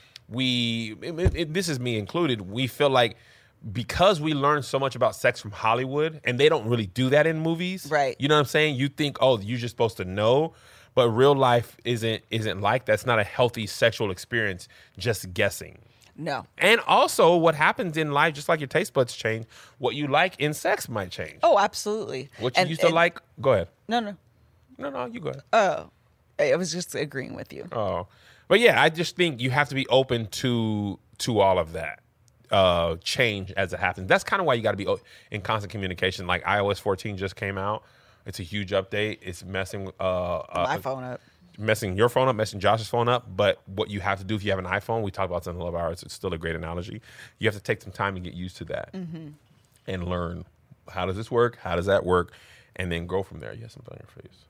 this is me included, we feel like because we learn so much about sex from Hollywood, and they don't really do that in movies. Right. You know what I'm saying? You think, oh, you're just supposed to know. But real life isn't like that. That's not a healthy sexual experience, just guessing. No. And also, what happens in life, just like your taste buds change, what you like in sex might change. Oh, absolutely. What you used to like, go ahead. No. No, you go ahead. Oh, I was just agreeing with you. Oh, but yeah, I just think you have to be open to all of that change as it happens. That's kind of why you got to be in constant communication. Like iOS 14 just came out. It's a huge update. It's messing My phone up. messing your phone up, messing Josh's phone up. But what you have to do if you have an iPhone, we talked about this in the Love Hours, it's still a great analogy. You have to take some time to get used to that and learn, how does this work? How does that work? And then go from there. You have something on your face.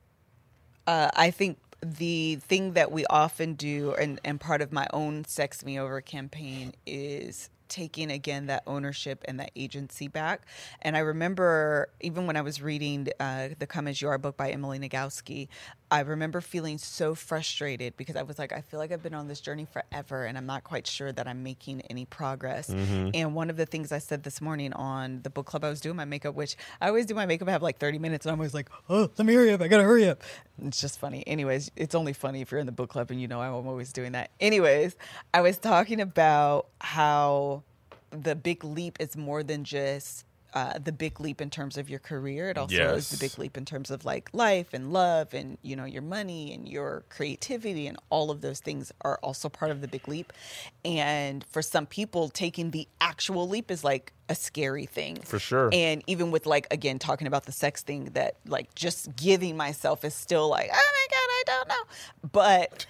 I think the thing that we often do, and part of my own Sex Me Over campaign, is taking again that ownership and that agency back. And I remember even when I was reading the Come As You Are book by Emily Nagoski, I remember feeling so frustrated because I was like, I feel like I've been on this journey forever and I'm not quite sure that I'm making any progress. And one of the things I said this morning on the book club, I was doing my makeup, which I always do my makeup, I have like 30 minutes and I'm always like, oh, let me hurry up, I gotta hurry up. It's just funny. Anyways, it's only funny if you're in the book club and you know I'm always doing that. Anyways, I was talking about how the big leap is more than just the big leap in terms of your career. It also is the big leap in terms of like life and love and, you know, your money and your creativity, and all of those things are also part of the big leap. And for some people, taking the actual leap is like a scary thing. For sure. And even with like, again, talking about the sex thing, that like just giving myself is still like, oh my God, I don't know. But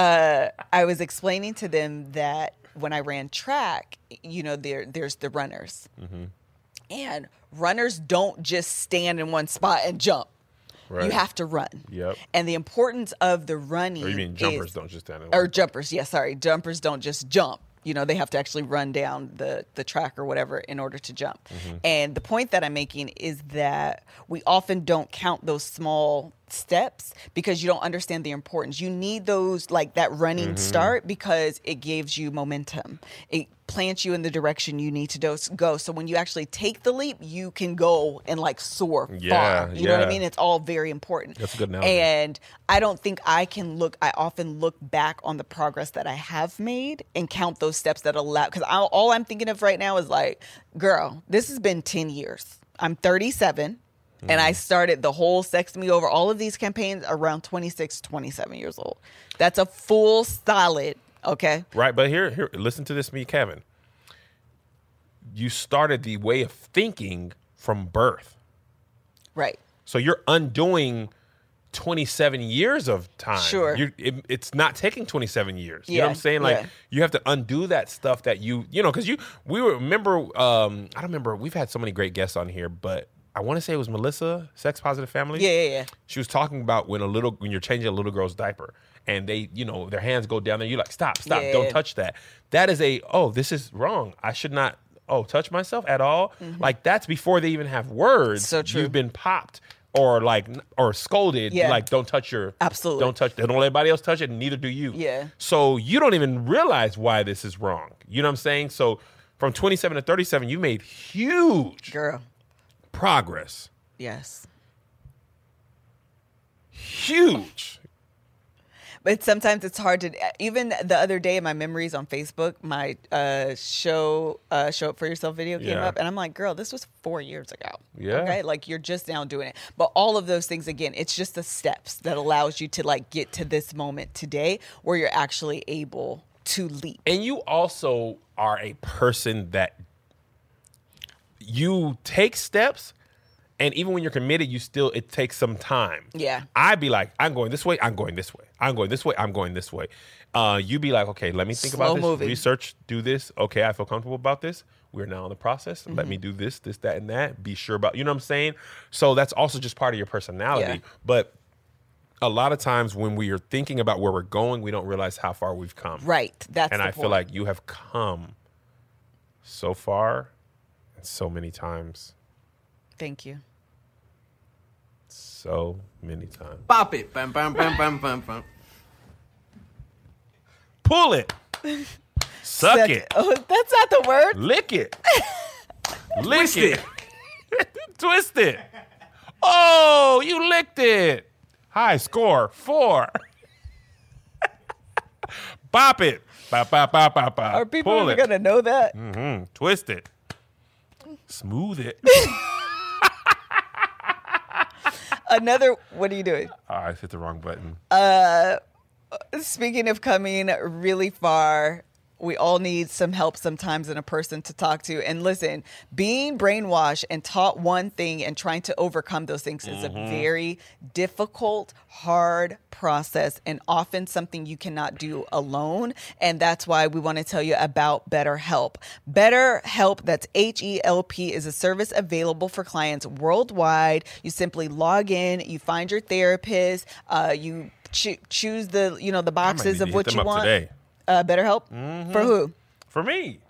I was explaining to them that when I ran track, you know, there's the runners. And runners don't just stand in one spot and jump. Right. You have to run. Yep. And the importance of the running. Or you mean jumpers don't just stand in Or one. jumpers, yeah, sorry. Jumpers don't just jump. You know, they have to actually run down the track or whatever in order to jump. And the point that I'm making is that we often don't count those small steps because you don't understand the importance. You need those, like that running start, because it gives you momentum. It plants you in the direction you need to go. So when you actually take the leap, you can go and like soar far. You know what I mean? It's all very important. That's a good analogy. And I don't think I often look back on the progress that I have made and count those steps that allow, because all I'm thinking of right now is like, girl, this has been 10 years. I'm 37. And I started the whole Sex Me Over, all of these campaigns around 26, 27 years old. That's a full solid, okay? Right, but here, listen to this, me, Kevin. You started the way of thinking from birth. Right. So you're undoing 27 years of time. Sure. It's not taking 27 years. You know Yeah, what I'm saying? Like, yeah. you have to undo that stuff that because remember, I don't remember, we've had so many great guests on here, but I want to say it was Melissa, Sex Positive Family. Yeah. She was talking about when you're changing a little girl's diaper and they, their hands go down there. You're like, stop, Yeah. don't touch that. That is this is wrong. I should not, touch myself at all. Like, that's before they even have words. So true. You've been popped or scolded. Yeah. Like, don't touch your, Absolutely. don't touch, don't let anybody else touch it, and neither do you. Yeah. So you don't even realize why this is wrong. You know what I'm saying? So from 27 to 37, you made huge Girl. progress. Yes. Huge. But sometimes it's hard to, even the other day in my memories on Facebook, my show up for yourself video came up, and I'm like, girl, this was 4 years ago. Yeah. Okay. Like, you're just now doing it. But all of those things, again, it's just the steps that allows you to like get to this moment today where you're actually able to leap. And you also are a person that you take steps, and even when you're committed, it takes some time. Yeah. I'd be like, I'm going this way, I'm going this way. I'm going this way, I'm going this way. You be like, okay, let me think about this, moving. research, do this. Okay, I feel comfortable about this. We're now in the process. Let me do this, that, and that. Be sure about, you know what I'm saying? So that's also just part of your personality. Yeah. But a lot of times when we are thinking about where we're going, we don't realize how far we've come. Right. That's And the I point. feel like you have come so far and so many times. Thank you. So many times. Pop it. Bam, bam, bam, bam, bam, bam. Pull it. Suck it. Oh, that's not the word. Lick it. Lick Twist it. it. Twist it. Oh, you licked it. High score 4. Bop it. Bop, bop, bop, bop, bop. Are people Pull even it. going to know that? Twist it. Smooth it. Another, what are you doing? I hit the wrong button. Speaking of coming really far, we all need some help sometimes and a person to talk to. And listen, being brainwashed and taught one thing and trying to overcome those things is a very difficult, hard process, and often something you cannot do alone. And that's why we want to tell you about BetterHelp. BetterHelp, that's HELP, is a service available for clients worldwide. You simply log in, you find your therapist, you choose the boxes of what you want. Today. BetterHelp? For who? For me.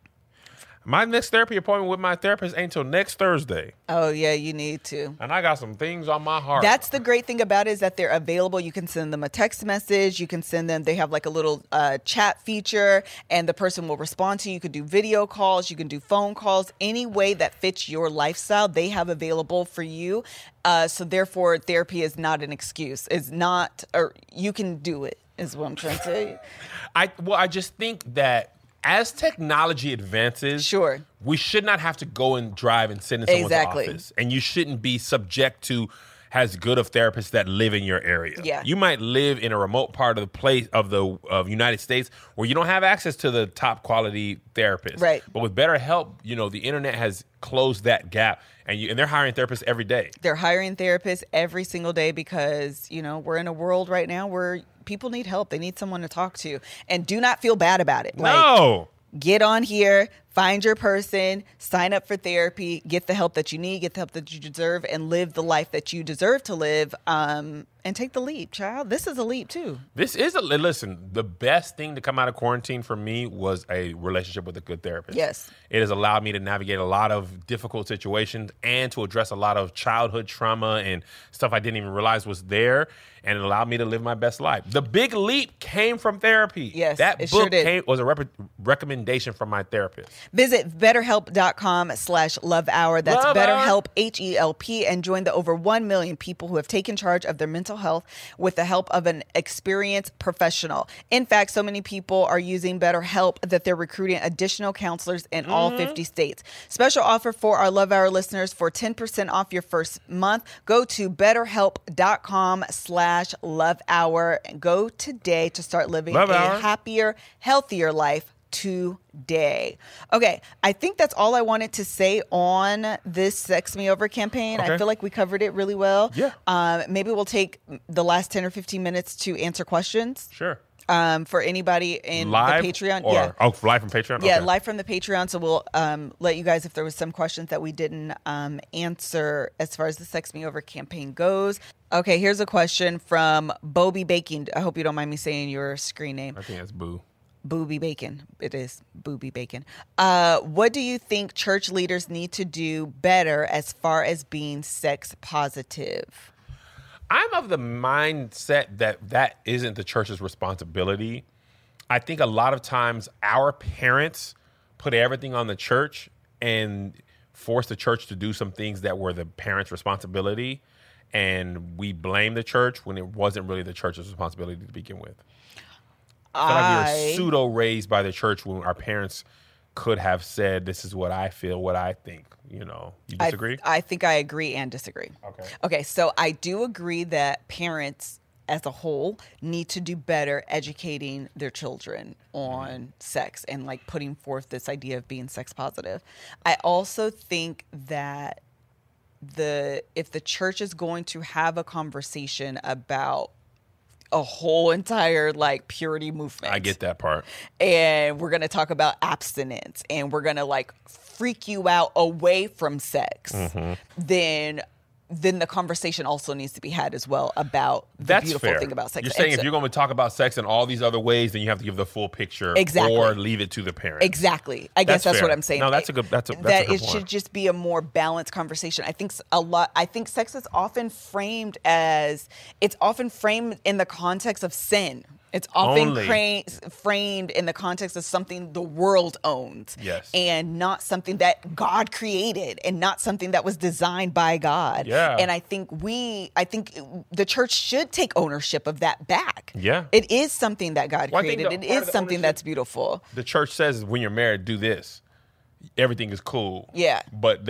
My next therapy appointment with my therapist ain't till next Thursday. Oh, yeah, you need to. And I got some things on my heart. That's the great thing about it, is that they're available. You can send them a text message. You can send them, they have like a little chat feature, and the person will respond to you. You can do video calls. You can do phone calls. Any way that fits your lifestyle, they have available for you. So therefore, therapy is not an excuse. It's not, or you can do it, is what I'm trying to say. I just think that as technology advances, Sure, we should not have to go and drive and sit in someone's Exactly. office. And you shouldn't be subject to as good of therapists that live in your area. Yeah. You might live in a remote part of the place of the United States where you don't have access to the top quality therapists. Right. But with BetterHelp, the internet has closed that gap, and they're hiring therapists every day. they're hiring therapists every single day because, we're in a world right now where people need help. They need someone to talk to. And do not feel bad about it. No. Get on here, find your person, sign up for therapy, get the help that you need, get the help that you deserve, and live the life that you deserve to live. And take the leap, child. This is a leap, too. Listen, the best thing to come out of quarantine for me was a relationship with a good therapist. Yes. It has allowed me to navigate a lot of difficult situations and to address a lot of childhood trauma and stuff I didn't even realize was there. And it allowed me to live my best life. The big leap came from therapy. Yes, that it book sure did. was a recommendation from my therapist. Visit BetterHelp.com/Love Hour. That's Love BetterHelp, HELP, and join the over 1 million people who have taken charge of their mental health with the help of an experienced professional. In fact, so many people are using BetterHelp that they're recruiting additional counselors in all 50 states. Special offer for our Love Hour listeners: for 10% off your first month, go to BetterHelp.com/Love Hour. Go today to start living Love a Hour. happier, healthier life today. Okay, I think that's all I wanted to say on this Sex Me Over campaign. Okay. I feel like we covered it really well. Yeah. Maybe we'll take the last 10 or 15 minutes to answer questions Sure. for anybody in Live the Patreon. or- Yeah. Oh, live from Patreon? Yeah, Okay. live from the Patreon. So we'll let you guys, if there was some questions that we didn't answer as far as the Sex Me Over campaign goes. Okay, here's a question from Bobby Bacon. I hope you don't mind me saying your screen name. I think that's Boo. Booby Bacon. It is Booby Bacon. What do you think church leaders need to do better as far as being sex positive? I'm of the mindset that isn't the church's responsibility. I think a lot of times our parents put everything on the church, and forced the church to do some things that were the parents' responsibility, and we blame the church when it wasn't really the church's responsibility to begin with. I feel like we were pseudo raised by the church when our parents could have said, "This is what I feel, what I think." You know, you disagree? I think I agree and disagree. Okay, so I do agree that parents as a whole need to do better educating their children on sex and like putting forth this idea of being sex positive. I also think that if the church is going to have a conversation about a whole entire like purity movement, I get that part. and we're going to talk about abstinence and we're going to like freak you out away from sex, then the conversation also needs to be had as well about the That's beautiful fair. thing about sex. You're saying And if you're going to talk about sex in all these other ways, then you have to give the full picture, Exactly. or leave it to the parents. Exactly. I guess that's fair. what I'm saying. No, that's a good. That's a that good it point. should just be a more balanced conversation. I think I think sex is often framed in the context of sin. It's often framed in the context of something the world owns. Yes. And not something that God created and not something that was designed by God. Yeah. And I think the church should take ownership of that back. Yeah. It is something that God Well, I think created. It part of is the something ownership- that's beautiful. The church says when you're married, do this. Everything is cool. Yeah. But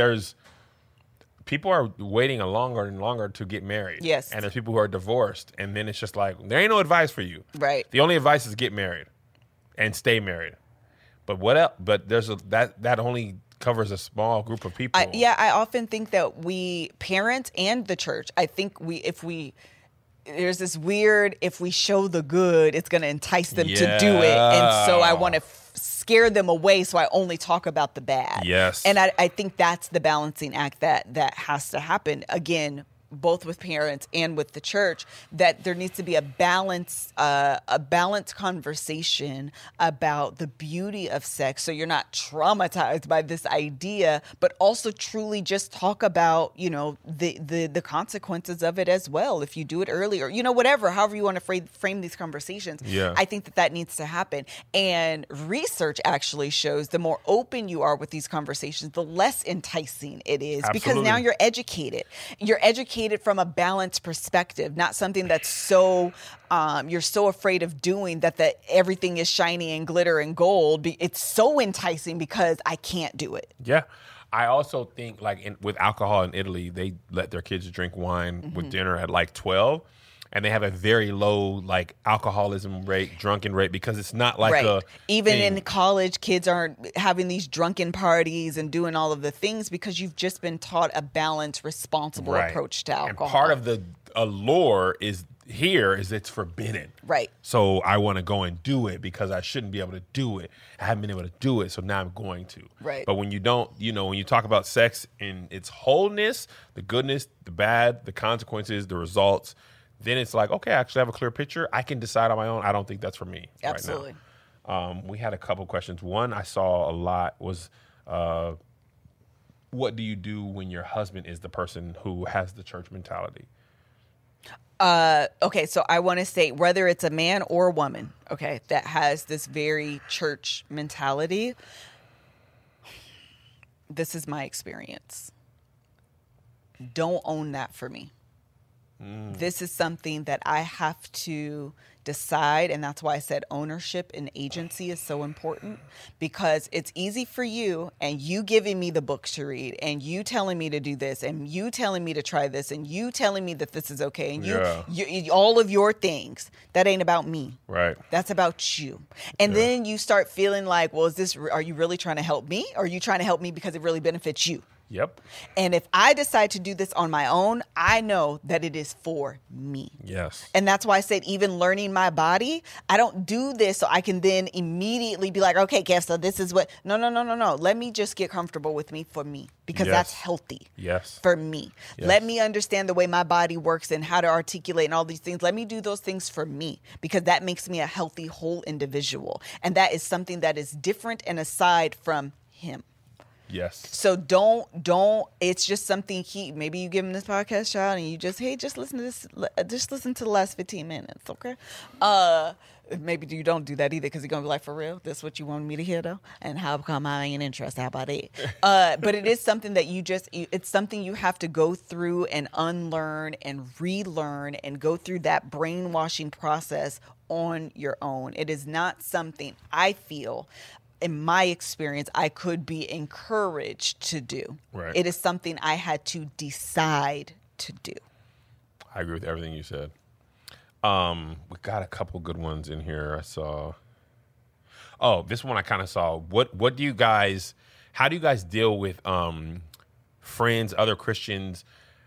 people are waiting longer and longer to get married. Yes. And there's people who are divorced, and then it's just like there ain't no advice for you. Right. The only advice is get married and stay married. But what else? But that only covers a small group of people. I often think that we parents and the church, I think there's this weird, if we show the good, it's going to entice them to do it. And so I want to scare them away, so I only talk about the bad. Yes. And I think that's the balancing act that has to happen, again, both with parents and with the church, that there needs to be a balanced conversation about the beauty of sex, so you're not traumatized by this idea, but also truly just talk about, the consequences of it as well if you do it early, or however you want to frame these conversations. Yeah. I think that needs to happen. And research actually shows the more open you are with these conversations, the less enticing it is. Absolutely. Because now you're educated. You're educated from a balanced perspective, not something that's so you're so afraid of doing that everything is shiny and glitter and gold. It's so enticing because I can't do it. Yeah. I also think with alcohol in Italy, they let their kids drink wine with dinner at like 12. And they have a very low alcoholism rate, drunken rate, because it's not like right. Even thing. in college, kids aren't having these drunken parties and doing all of the things because you've just been taught a balanced, responsible approach to alcohol. And part of the allure is it's forbidden. Right. So I want to go and do it because I shouldn't be able to do it. I haven't been able to do it, so now I'm going to. Right. But when you don't, when you talk about sex in its wholeness, the goodness, the bad, the consequences, the results, then it's like, okay, I actually have a clear picture. I can decide on my own. I don't think that's for me. Absolutely. Right now. We had a couple questions. One I saw a lot was, what do you do when your husband is the person who has the church mentality? Okay, so I want to say whether it's a man or a woman, okay, that has this very church mentality, this is my experience. Don't own that for me. This is something that I have to decide, and that's why I said ownership and agency is so important, because it's easy for you and you giving me the books to read and you telling me to do this and you telling me to try this and you telling me that this is okay and you all of your things. That ain't about me. Right. That's about you. And then you start feeling like, well, are you really trying to help me, or are you trying to help me because it really benefits you? Yep. And if I decide to do this on my own, I know that it is for me. Yes. And that's why I said, even learning my body, I don't do this so I can then immediately be like, okay, Kev, so this is what, no. Let me just get comfortable with me for me, because that's healthy. Yes. For me. Yes. Let me understand the way my body works and how to articulate and all these things. Let me do those things for me, because that makes me a healthy, whole individual. And that is something that is different and aside from him. Yes. So don't. It's just something maybe you give him this podcast shot and you just listen to this. Just listen to the last 15 minutes, okay? Maybe you don't do that either because you're gonna be like, for real, this what you wanted me to hear though? And how come I ain't interested? How about it? But it is something that it's something you have to go through and unlearn and relearn and go through that brainwashing process on your own. It is not something I feel, in my experience, I could be encouraged to do. Right. It is something I had to decide to do. I agree with everything you said. We got a couple good ones in here. I saw. Oh, this one I kind of saw. What do you guys? How do you guys deal with friends, other Christians,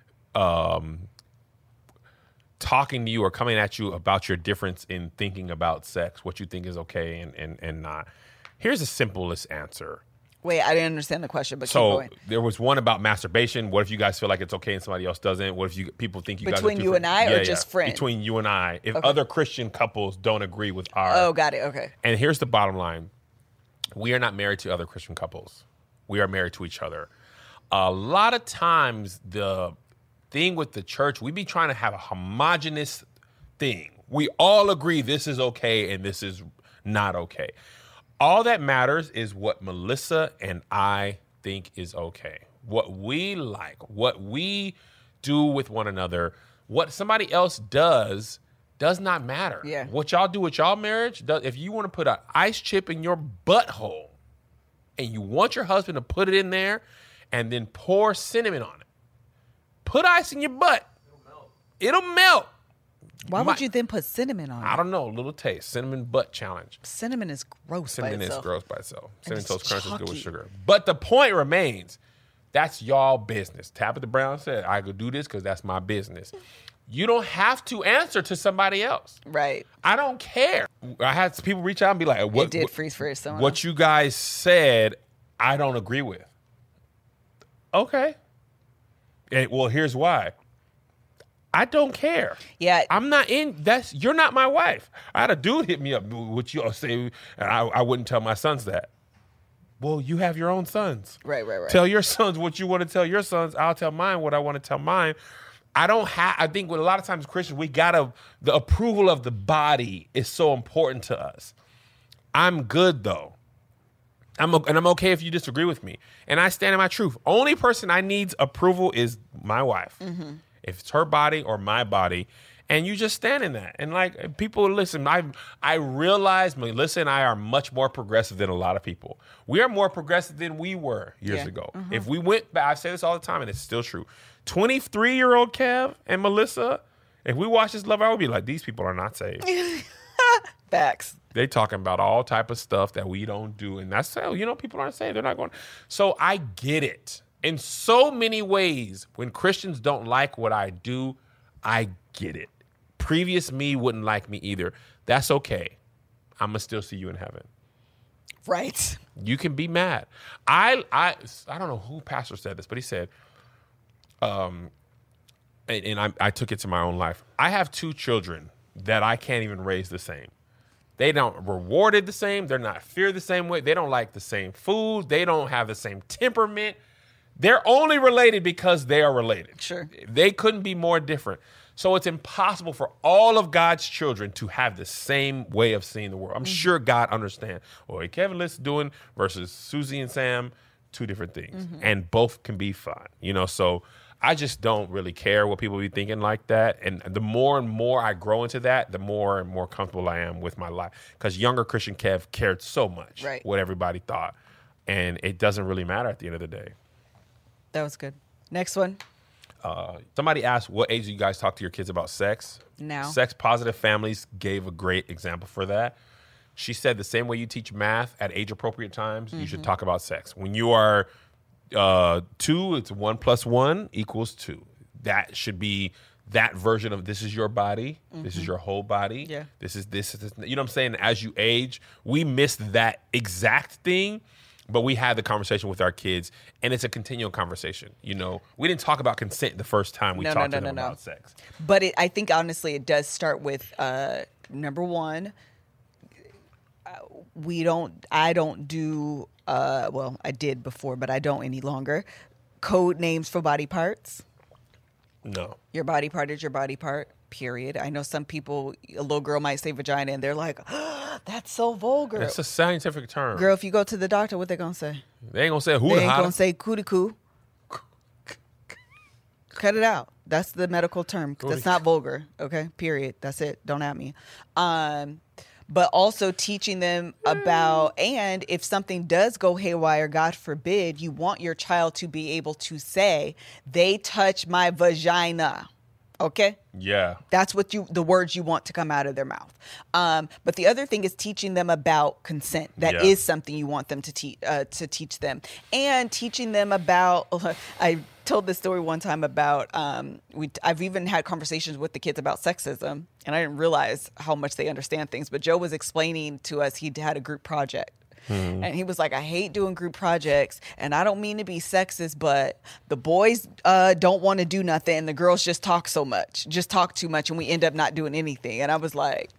talking to you or coming at you about your difference in thinking about sex, what you think is okay and not? Here's the simplest answer. Wait, I didn't understand the question, but keep So going. there was one about masturbation. What if you guys feel like it's okay and somebody else doesn't? What if people think you guys are Between you and I or just friends? Between you and I. If Okay. other Christian couples don't agree with our... Oh, got it. Okay. And here's the bottom line. We are not married to other Christian couples. We are married to each other. A lot of times the thing with the church, we be trying to have a homogenous thing. We all agree this is okay and this is not okay. All that matters is what Melissa and I think is okay. What we like, what we do with one another, what somebody else does not matter. Yeah. What y'all do with y'all marriage, if you want to put an ice chip in your butthole and you want your husband to put it in there and then pour cinnamon on it, put ice in your butt. It'll melt. Why would you then put cinnamon on it? I don't know. A little taste. Cinnamon butt challenge. Cinnamon is gross Cinnamon by is itself. gross by itself. Cinnamon it's Toast Crunch is good with chalky. sugar. But the point remains, that's y'all business. Tabitha Brown said, I could do this because that's my business. You don't have to answer to somebody else. Right. I don't care. I had people reach out and be like, It did freeze for someone. what you guys said, I don't agree with. Okay. Well, here's why. I don't care. Yeah. I'm not you're not my wife. I had a dude hit me up, which you all say, and I wouldn't tell my sons that. Well, you have your own sons. Right. Tell your sons what you want to tell your sons. I'll tell mine what I want to tell mine. I think with a lot of times Christians, the approval of the body is so important to us. I'm good though. I'm okay if you disagree with me. And I stand in my truth. Only person I need approval is my wife. Mm-hmm. If it's her body or my body, and you just stand in that. And like people listen, I realize Melissa and I are much more progressive than a lot of people. We are more progressive than we were years ago. Mm-hmm. If we went back, I say this all the time, and it's still true. 23-year-old Kev and Melissa, if we watch this Love Hour, we'll be like, these people are not saved. Facts. They talking about all type of stuff that we don't do, and that's people aren't saved. They're not going. So I get it. In so many ways, when Christians don't like what I do, I get it. Previous me wouldn't like me either. That's okay. I'm going to still see you in heaven. Right. You can be mad. I don't know who pastor said this, but he said, and I took it to my own life. I have 2 children that I can't even raise the same. They don't rewarded the same. They're not feared the same way. They don't like the same food. They don't have the same temperament. They're only related because they are related. Sure. They couldn't be more different. So it's impossible for all of God's children to have the same way of seeing the world. I'm sure God understands. What Kevin Litt's doing versus Susie and Sam, 2 different things. Mm-hmm. And both can be fun. So I just don't really care what people be thinking like that. And the more and more I grow into that, the more and more comfortable I am with my life. Because younger Christian Kev cared so much what everybody thought. And it doesn't really matter at the end of the day. That was good. Next one. Somebody asked, what age do you guys talk to your kids about sex? Now. Sex Positive Families gave a great example for that. She said the same way you teach math at age-appropriate times, you should talk about sex. When you are 2, it's 1 + 1 = 2. That should be that version of this is your body. Mm-hmm. This is your whole body. Yeah. This is. You know what I'm saying? As you age, we miss that exact thing. But we had the conversation with our kids, and it's a continual conversation. We didn't talk about consent the first time we talked to them about sex. But I think, honestly, it does start with, number one, I don't do well, I did before, but I don't any longer, code names for body parts. No. Your body part is your body part, period. I know some people, a little girl might say vagina and they're like, that's so vulgar. That's a scientific term. Girl, if you go to the doctor, what they going to say? They ain't going to say who They the ain't hot. going to say cootie-coo. Cut it out. That's the medical term. That's not vulgar. Okay, period. That's it. Don't at me. But also teaching them about, and if something does go haywire, God forbid, you want your child to be able to say, they touch my vagina. Okay? Yeah. That's what the words you want to come out of their mouth. But the other thing is teaching them about consent. That Yeah. is something you want them to teach them, and teaching them about. I told this story one time about. I've even had conversations with the kids about sexism, and I didn't realize how much they understand things. But Joe was explaining to us he had a group project. And he was like, I hate doing group projects, and I don't mean to be sexist, but the boys don't want to do nothing, and the girls just talk too much, and we end up not doing anything. And I was like,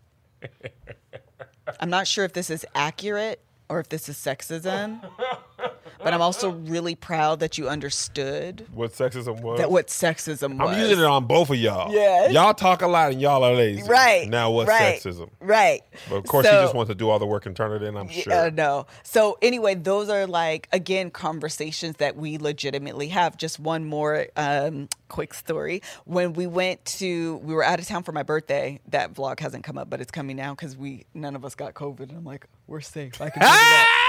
I'm not sure if this is accurate or if this is sexism, but I'm also really proud that you understood What sexism was? what sexism was. I'm using it on both of y'all. Yes. Y'all talk a lot and y'all are lazy. Right. Now what's right, sexism? Right. But of course, So- he just wants to do all the work and turn it in, I'm sure. No. So anyway, those are like, again, conversations that we legitimately have. Just one more quick story. When we were out of town for my birthday. That vlog hasn't come up, but it's coming now because none of us got COVID. And I'm like, we're safe. I can do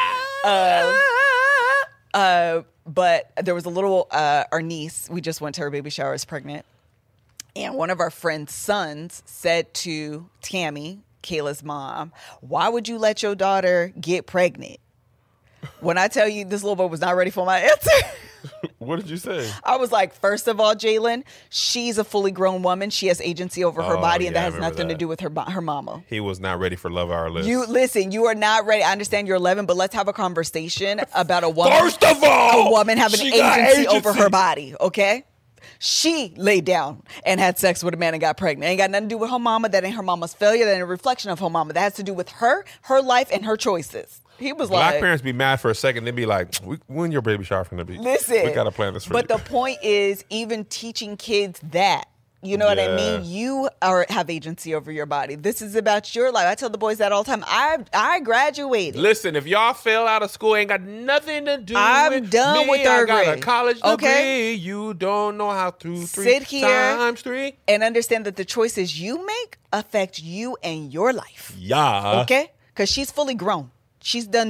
that. But there was a little, our niece, we just went to her baby shower, is pregnant. And one of our friend's sons said to Tammy, Kayla's mom, why would you let your daughter get pregnant? When I tell you this little boy was not ready for my answer, What did you say? I was like, first of all, Jalen, she's a fully grown woman. She has agency over her Oh, body, and yeah, that I has remember nothing to that. do with her mama. He was not ready for Love Our List. You listen, you are not ready. I understand you're 11, but let's have a conversation about a woman. First of all, a woman having she got agency over agency. her body, okay? She laid down and had sex with a man and got pregnant. Ain't got nothing to do with her mama. That ain't her mama's failure. That ain't a reflection of her mama. That has to do with her life, and her choices. He was Black like, parents be mad for a second. They be like, when your baby shower finna be? listen. We got to plan this for But you. the point is, even teaching kids that, you know what I Yeah. mean? You have agency over your body. This is about your life. I tell the boys that all the time. I graduated. Listen, if y'all fail out of school, ain't got nothing to do I'm with done me. with third I got grade. a college degree. Okay? You don't know how to Sit here times 3. and understand that the choices you make affect you and your life. Yeah. Okay? Because she's fully grown. She's done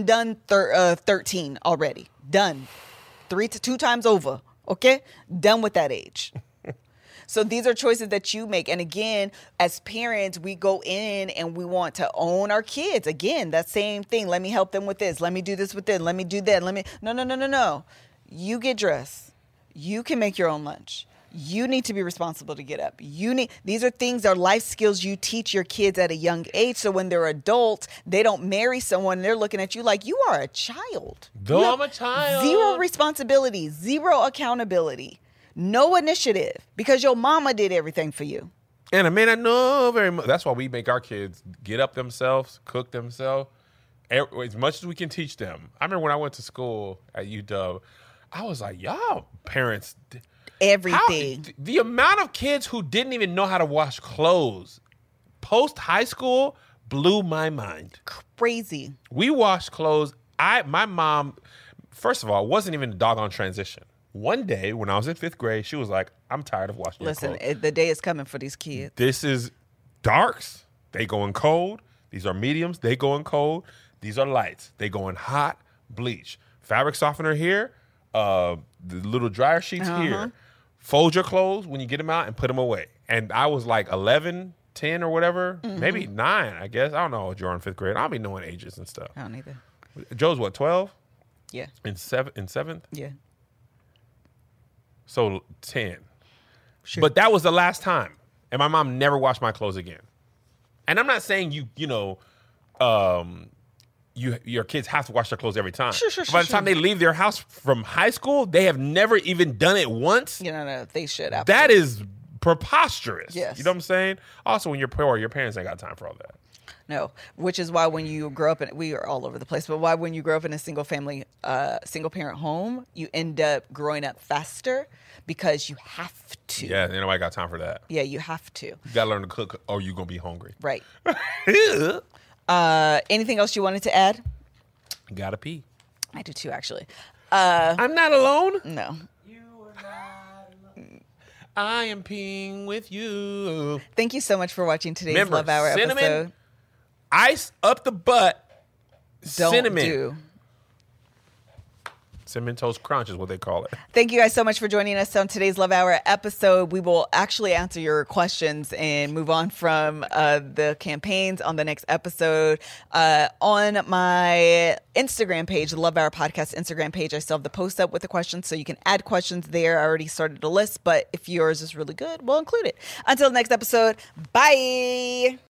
13 already. Done. 2 times over. Okay? Done with that age. So these are choices that you make. And again, as parents, we go in and we want to own our kids. Again, that same thing. Let me help them with this. Let me do this with this. Let me do that. No. You get dressed. You can make your own lunch. You need to be responsible to get up. These are things, are life skills you teach your kids at a young age. So when they're adults, they don't marry someone and they're looking at you like you are a child. Though You have I'm a child. Zero responsibility, zero accountability, no initiative because your mama did everything for you. And I may not know very much. That's why we make our kids get up themselves, cook themselves, as much as we can teach them. I remember when I went to school at UW, I was like, y'all parents... Everything. The amount of kids who didn't even know how to wash clothes post high school blew my mind. Crazy. We washed clothes. My mom, first of all, wasn't even a doggone transition. One day when I was in 5th grade, she was like, I'm tired of washing your Listen, clothes. the day is coming for these kids. This is darks. They go in cold. These are mediums. They go in cold. These are lights. They go in hot. Bleach. Fabric softener here. The little dryer sheets here. Fold your clothes when you get them out and put them away. And I was like 11, 10 or whatever. Maybe 9, I guess. I don't know. You're in 5th grade. I'll be knowing ages and stuff. I don't either. Joe's what, 12? Yeah. In 7th? Yeah. So 10. Sure. But that was the last time. And my mom never washed my clothes again. And I'm not saying your kids have to wash their clothes every time. Sure, By the time they leave their house from high school, they have never even done it once. No, they should. That is preposterous. Yes. You know what I'm saying? Also, when you're poor, your parents ain't got time for all that. No, which is why when you grow up we are all over the place, but why when you grow up in a single parent home, you end up growing up faster because you have to. Yeah, ain't nobody got time for that. Yeah, you have to. You gotta learn to cook or you're gonna be hungry. Right. Anything else you wanted to add? Gotta pee. I do too, actually. I'm not alone. No. I am peeing with you. Thank you so much for watching today's Remember, Love Hour cinnamon, episode. Ice up the butt. Don't cinnamon. do. Cinnamon Toast Crunch is what they call it. Thank you guys so much for joining us on today's Love Hour episode. We will actually answer your questions and move on from the campaigns on the next episode. On my Instagram page, the Love Hour Podcast Instagram page, I still have the post up with the questions, so you can add questions there. I already started a list, but if yours is really good, we'll include it. Until the next episode, bye.